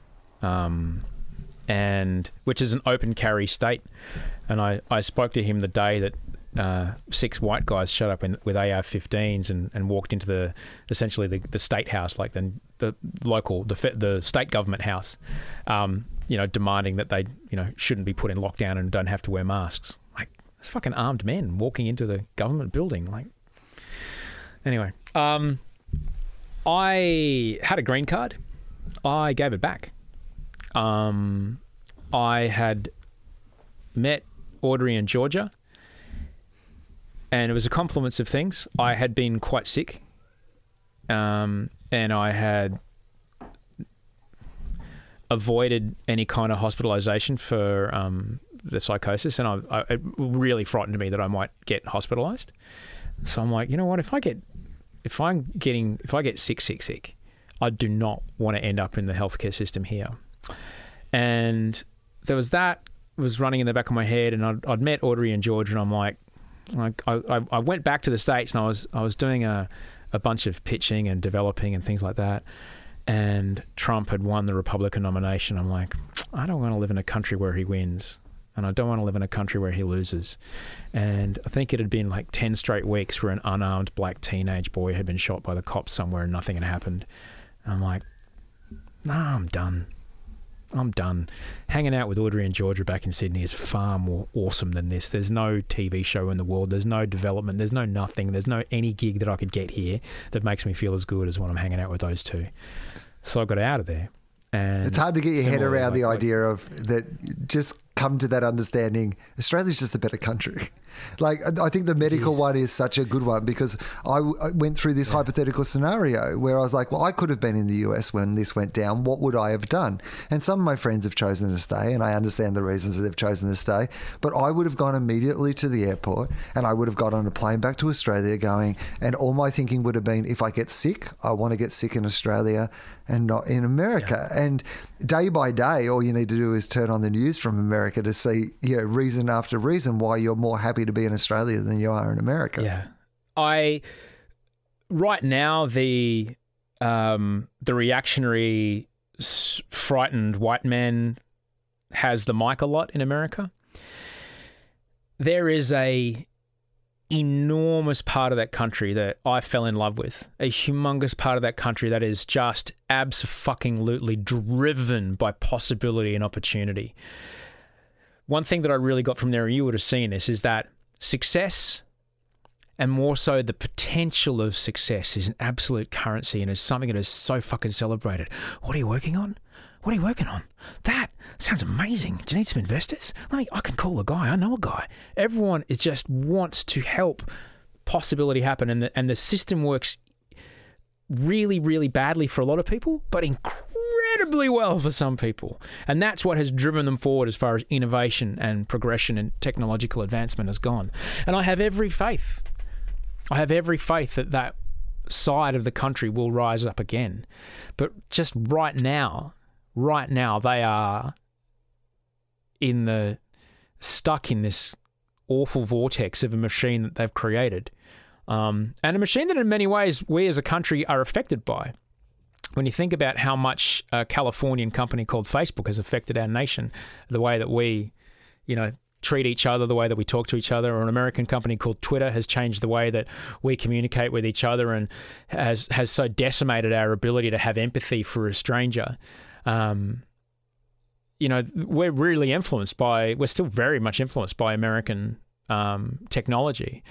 and which is an open carry state. And I spoke to him the day that 6 white guys showed up with AR-15s and walked into essentially the state house, like the local, the state government house, demanding that they, shouldn't be put in lockdown and don't have to wear masks. Like, it's fucking armed men walking into the government building. Like, anyway, I had a green card. I gave it back. I had met Audrey in Georgia, and it was a confluence of things. I had been quite sick, and I had avoided any kind of hospitalisation for the psychosis, and it really frightened me that I might get hospitalised. So I'm like, you know what? If I get sick, I do not want to end up in the healthcare system here. And there was that was running in the back of my head, and I'd met Audrey in Georgia, and I'm like I went back to the States, and I was doing a bunch of pitching and developing and things like that. And Trump had won the Republican nomination. I'm like, I don't want to live in a country where he wins, and I don't want to live in a country where he loses. And I think it had been like 10 straight weeks where an unarmed black teenage boy had been shot by the cops somewhere and nothing had happened. And I'm like, nah, I'm done. Hanging out with Audrey and Georgia back in Sydney is far more awesome than this. There's no TV show in the world. There's no development. There's no nothing. There's no any gig that I could get here that makes me feel as good as when I'm hanging out with those two. So I got out of there. And it's hard to get your head around the idea of that. Just come to that understanding. Australia's just a better country. Like, I think the medical one is such a good one, because I went through this hypothetical scenario where I was like, well, I could have been in the US when this went down. What would I have done? And some of my friends have chosen to stay, and I understand the reasons that they've chosen to stay. But I would have gone immediately to the airport, and I would have got on a plane back to Australia going, and all my thinking would have been, if I get sick, I want to get sick in Australia. and not in America. Yeah. And day by day, all you need to do is turn on the news from America to see, reason after reason why you're more happy to be in Australia than you are in America. Yeah. Right now, the reactionary, frightened white man has the mic a lot in America. There is a enormous part of that country that I fell in love with, a humongous part of that country that is just abso-fucking-lutely driven by possibility and opportunity. One thing that I really got from there, and you would have seen this, is that success, and more so the potential of success, is an absolute currency and is something that is so fucking celebrated. What are you working on? What are you working on? That sounds amazing. Do you need some investors? I can call a guy. I know a guy. Everyone is just wants to help possibility happen, and the system works really, really badly for a lot of people, but incredibly well for some people. And that's what has driven them forward as far as innovation and progression and technological advancement has gone. And I have every faith. that side of the country will rise up again. But just right now, they are stuck in this awful vortex of a machine that they've created. And a machine that in many ways we as a country are affected by. When you think about how much a Californian company called Facebook has affected our nation, the way that we, treat each other, the way that we talk to each other, or an American company called Twitter has changed the way that we communicate with each other and has so decimated our ability to have empathy for a stranger. We're still very much influenced by American technology.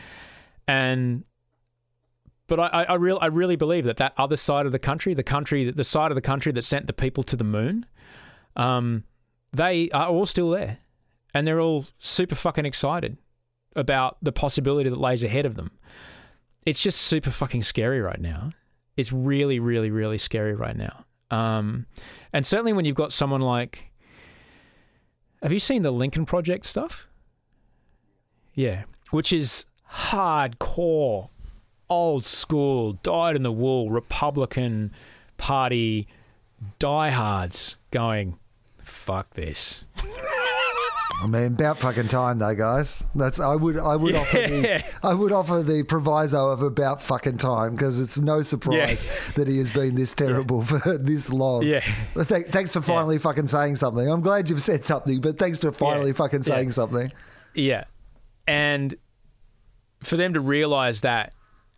But I really believe that other side of the country, the side of the country that sent the people to the moon, they are all still there. And they're all super fucking excited about the possibility that lays ahead of them. It's just super fucking scary right now. It's really, really, really scary right now. And certainly when you've got someone like... Have you seen the Lincoln Project stuff? Yeah. Which is hardcore, old school, dyed-in-the-wool Republican Party diehards going, fuck this. I mean, about fucking time though, guys. I would offer the proviso of about fucking time, because it's no surprise that he has been this terrible for this long. Yeah. Thanks for finally fucking saying something. I'm glad you've said something, but thanks for finally fucking saying something. Yeah. And for them to realise that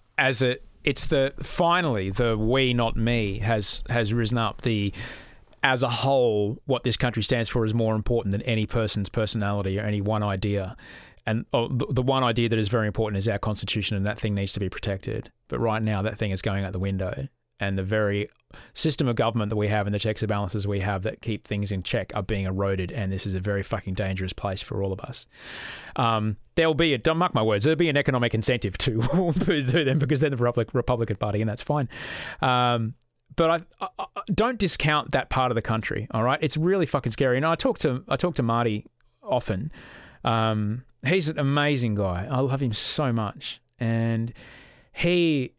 finally the we not me has risen up. As a whole, what this country stands for is more important than any person's personality or any one idea. And the one idea that is very important is our Constitution, and that thing needs to be protected. But right now, that thing is going out the window. And the very system of government that we have and the checks and balances we have that keep things in check are being eroded. And this is a very fucking dangerous place for all of us. There'll be don't mark my words, there'll be an economic incentive to do them, because they're the Republican Party, and that's fine. But I don't discount that part of the country. All right, it's really fucking scary. And I talk to Marty often. He's an amazing guy. I love him so much, and it's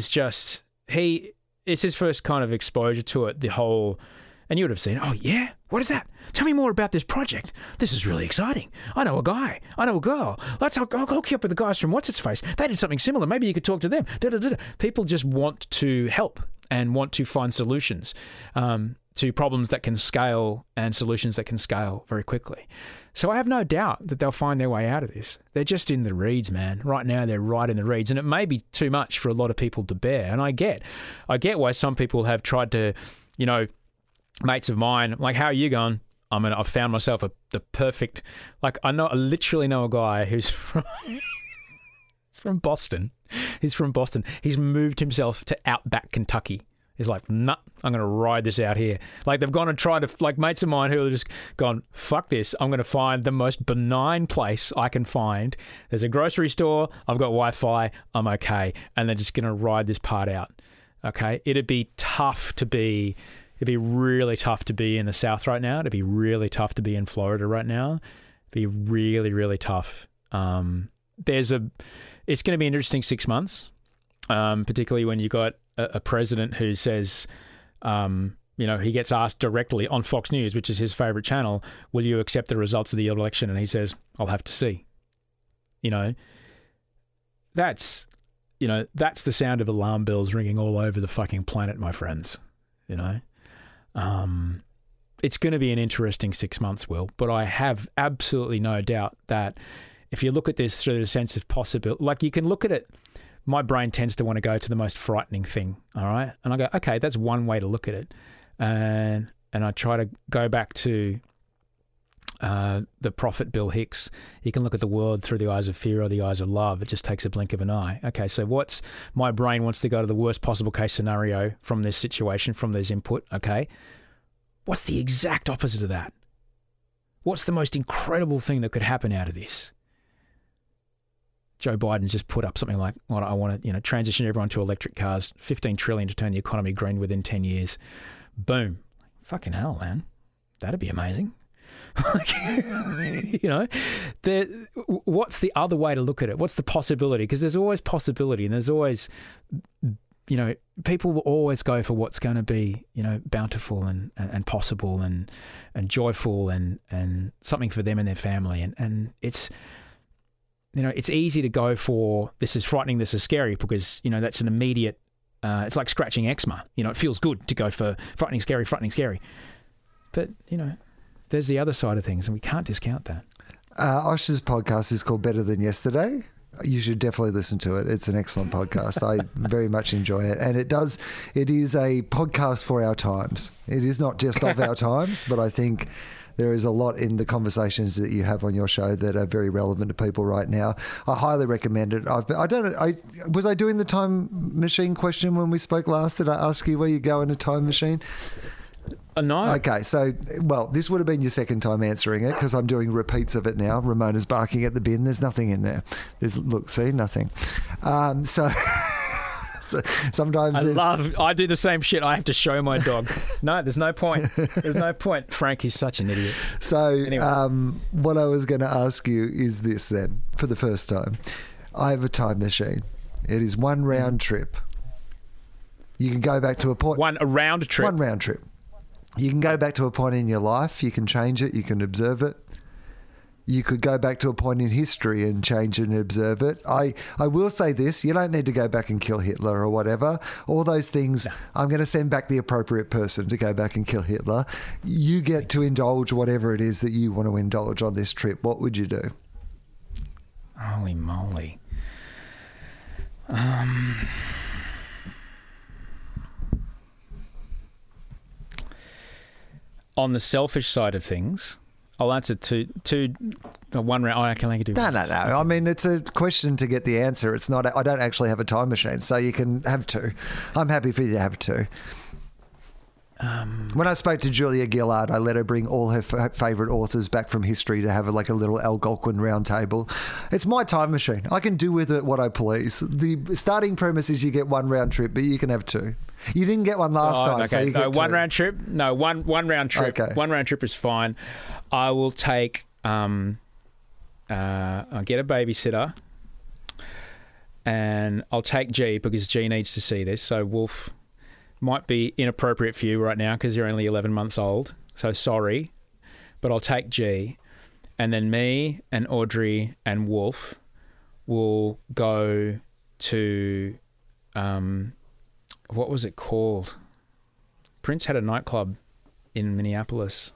his first kind of exposure to it. The whole, and you would have seen, oh yeah, what is that? Tell me more about this project. This is really exciting. I know a guy. I know a girl. I'll hook you up with the guys from What's Its Face. They did something similar. Maybe you could talk to them. People just want to help and want to find solutions to problems that can scale and solutions that can scale very quickly. So I have no doubt that they'll find their way out of this. They're just in the reeds, man. Right now, they're right in the reeds, and it may be too much for a lot of people to bear. And I get why some people have tried to, mates of mine, like, how are you going? I've found myself the perfect, I literally know a guy who's from Boston. He's from Boston. He's moved himself to Outback, Kentucky. He's like, nah, I'm going to ride this out here. They've gone and tried to, mates of mine who have just gone, fuck this. I'm going to find the most benign place I can find. There's a grocery store. I've got Wi-Fi. I'm okay. And they're just going to ride this part out. Okay. It'd be really tough to be in the South right now. It'd be really tough to be in Florida right now. It'd be really, really tough. It's going to be an interesting 6 months, particularly when you got a president who says, He gets asked directly on Fox News, which is his favourite channel, will you accept the results of the election? And he says, I'll have to see. That's the sound of alarm bells ringing all over the fucking planet, my friends. It's going to be an interesting 6 months, Will, but I have absolutely no doubt that if you look at this through the sense of possibility, like you can look at it, my brain tends to want to go to the most frightening thing, all right? And I go, okay, that's one way to look at it. And I try to go back to the prophet Bill Hicks. You can look at the world through the eyes of fear or the eyes of love. It just takes a blink of an eye. Okay, so my brain wants to go to the worst possible case scenario from this situation, from this input, okay? What's the exact opposite of that? What's the most incredible thing that could happen out of this? Joe Biden just put up something like, well, I want to, transition everyone to electric cars, $15 trillion to turn the economy green within 10 years. Boom. Fucking hell, man. That'd be amazing. What's the other way to look at it? What's the possibility? Because there's always possibility, and there's always, people will always go for what's going to be, bountiful and possible and joyful and something for them and their family. And it's, it's easy to go for this is frightening, this is scary, because, that's an immediate, it's like scratching eczema. It feels good to go for frightening, scary. But, there's the other side of things, and we can't discount that. Osh's podcast is called Better Than Yesterday. You should definitely listen to it. It's an excellent podcast. I very much enjoy it. And it is a podcast for our times. It is not just of our times, but I think there is a lot in the conversations that you have on your show that are very relevant to people right now. I highly recommend it. Was I doing the time machine question when we spoke last? Did I ask you where you go in a time machine? No. Okay, so, this would have been your second time answering it because I'm doing repeats of it now. Ramona's barking at the bin. There's nothing in there. Nothing. So sometimes I do the same shit. I have to show my dog. No, there's no point. Frank is such an idiot. So anyway. What I was going to ask you is this then, for the first time. I have a time machine. It is one round trip. You can go back to a point. One round trip. You can go back to a point in your life. You can change it. You can observe it. You could go back to a point in history and change it and observe it. I will say this. You don't need to go back and kill Hitler or whatever. All those things, no. I'm going to send back the appropriate person to go back and kill Hitler. You get to indulge whatever it is that you want to indulge on this trip. What would you do? Holy moly. On the selfish side of things, I'll answer one round. I can only do No. I mean, it's a question to get the answer. It's not. I don't actually have a time machine, so you can have two. I'm happy for you to have two. When I spoke to Julia Gillard, I let her bring all her favourite authors back from history to have a little Algonquin round table. It's my time machine. I can do with it what I please. The starting premise is you get one round trip, but you can have two. You didn't get one last time, okay. so you get two. One round trip? No, one round trip. Okay. One round trip is fine. I will take, I'll get a babysitter, and I'll take G because G needs to see this. So Wolf might be inappropriate for you right now because you're only 11 months old. So sorry, but I'll take G. And then me and Audrey and Wolf will go to, what was it called? Prince had a nightclub in Minneapolis,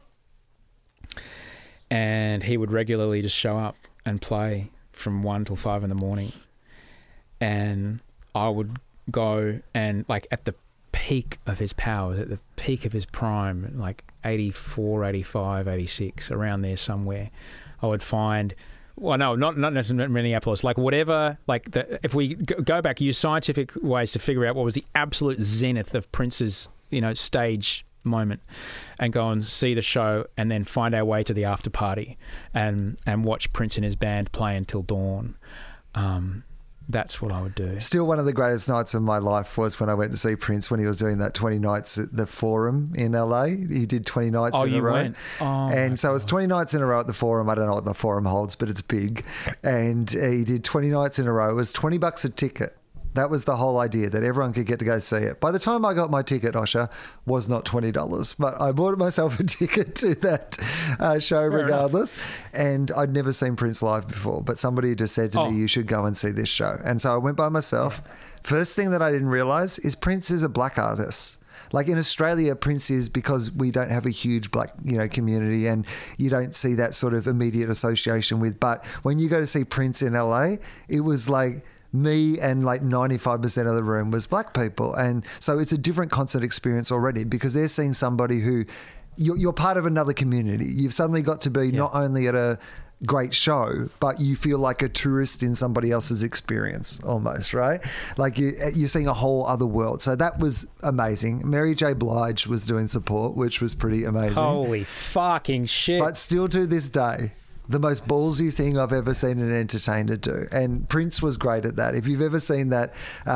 and he would regularly just show up and play from 1 till 5 in the morning. And I would go and at the peak of his powers, at the peak of his prime, 84, 85, 86, around there somewhere, I would find, well, no, not necessarily Minneapolis, whatever, if we go back, use scientific ways to figure out what was the absolute zenith of Prince's, stage moment, and go and see the show, and then find our way to the after party and watch Prince and his band play until dawn. That's what I would do. Still, one of the greatest nights of my life was when I went to see Prince when he was doing that 20 nights at the Forum in LA. He did 20 nights in a row. Went? Oh, and so it was 20 nights in a row at the Forum. I don't know what the Forum holds, but it's big. And he did 20 nights in a row. It was $20 a ticket. That was the whole idea, that everyone could get to go see it. By the time I got my ticket, Osher, was not $20, but I bought myself a ticket to that show regardless. And I'd never seen Prince live before, but somebody just said to me, you should go and see this show. And so I went by myself. First thing that I didn't realise is Prince is a black artist. Like in Australia, Prince is, because we don't have a huge black, community, and you don't see that sort of immediate association with. But when you go to see Prince in LA, it was like me and like 95% of the room was black people. And so it's a different concert experience already, because they're seeing somebody who you're part of another community. You've suddenly got to be not only at a great show, but you feel like a tourist in somebody else's experience almost, right? Like you're seeing a whole other world. So that was amazing. Mary J. Blige was doing support, which was pretty amazing. Holy fucking shit. But still to this day, the most ballsy thing I've ever seen an entertainer do. And Prince was great at that. If you've ever seen that,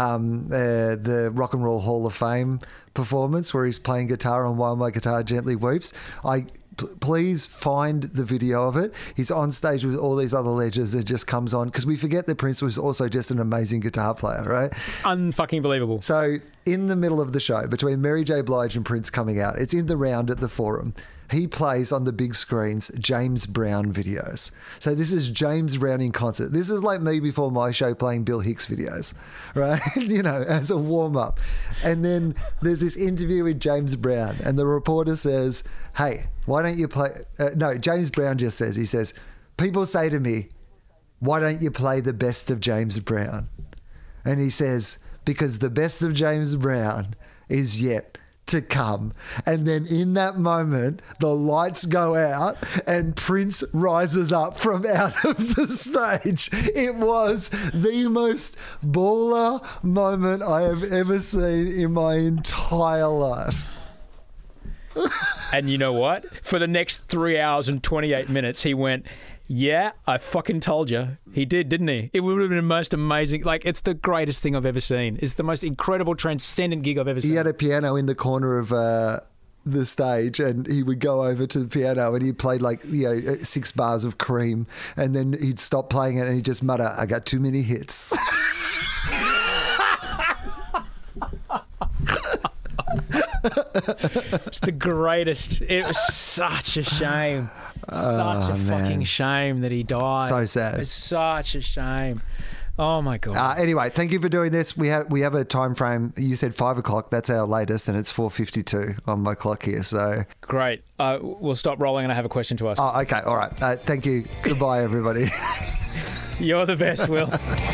the Rock and Roll Hall of Fame performance where he's playing guitar on While My Guitar Gently Weeps, please find the video of it. He's on stage with all these other legends and just comes on, because we forget that Prince was also just an amazing guitar player, right? Unfucking believable. So in the middle of the show, between Mary J. Blige and Prince coming out, it's in the round at the Forum. He plays on the big screens James Brown videos. So this is James Brown in concert. This is like me before my show playing Bill Hicks videos, right? As a warm-up. And then there's this interview with James Brown, and the reporter says, hey, why don't you play... James Brown just says, he says, people say to me, why don't you play the best of James Brown? And he says, because the best of James Brown is yet to come. And then in that moment, the lights go out and Prince rises up from out of the stage. It was the most baller moment I have ever seen in my entire life. And you know what? For the next 3 hours and 28 minutes, he went, yeah, I fucking told you. He did, didn't he? It would have been the most amazing. Like, it's the greatest thing I've ever seen. It's the most incredible, transcendent gig I've ever seen. He had a piano in the corner of the stage, and he would go over to the piano and he played 6 bars of Cream, and then he'd stop playing it and he'd just mutter, I got too many hits. It's the greatest. It was such a shame. Such a fucking shame that he died. So sad. It's such a shame. Oh my God. Anyway, thank you for doing this. We have a time frame. You said 5 o'clock. That's our latest, and it's 4:52 on my clock here. So great. We'll stop rolling, and I have a question to ask. Oh, okay. All right. Thank you. Goodbye, everybody. You're the best, Will.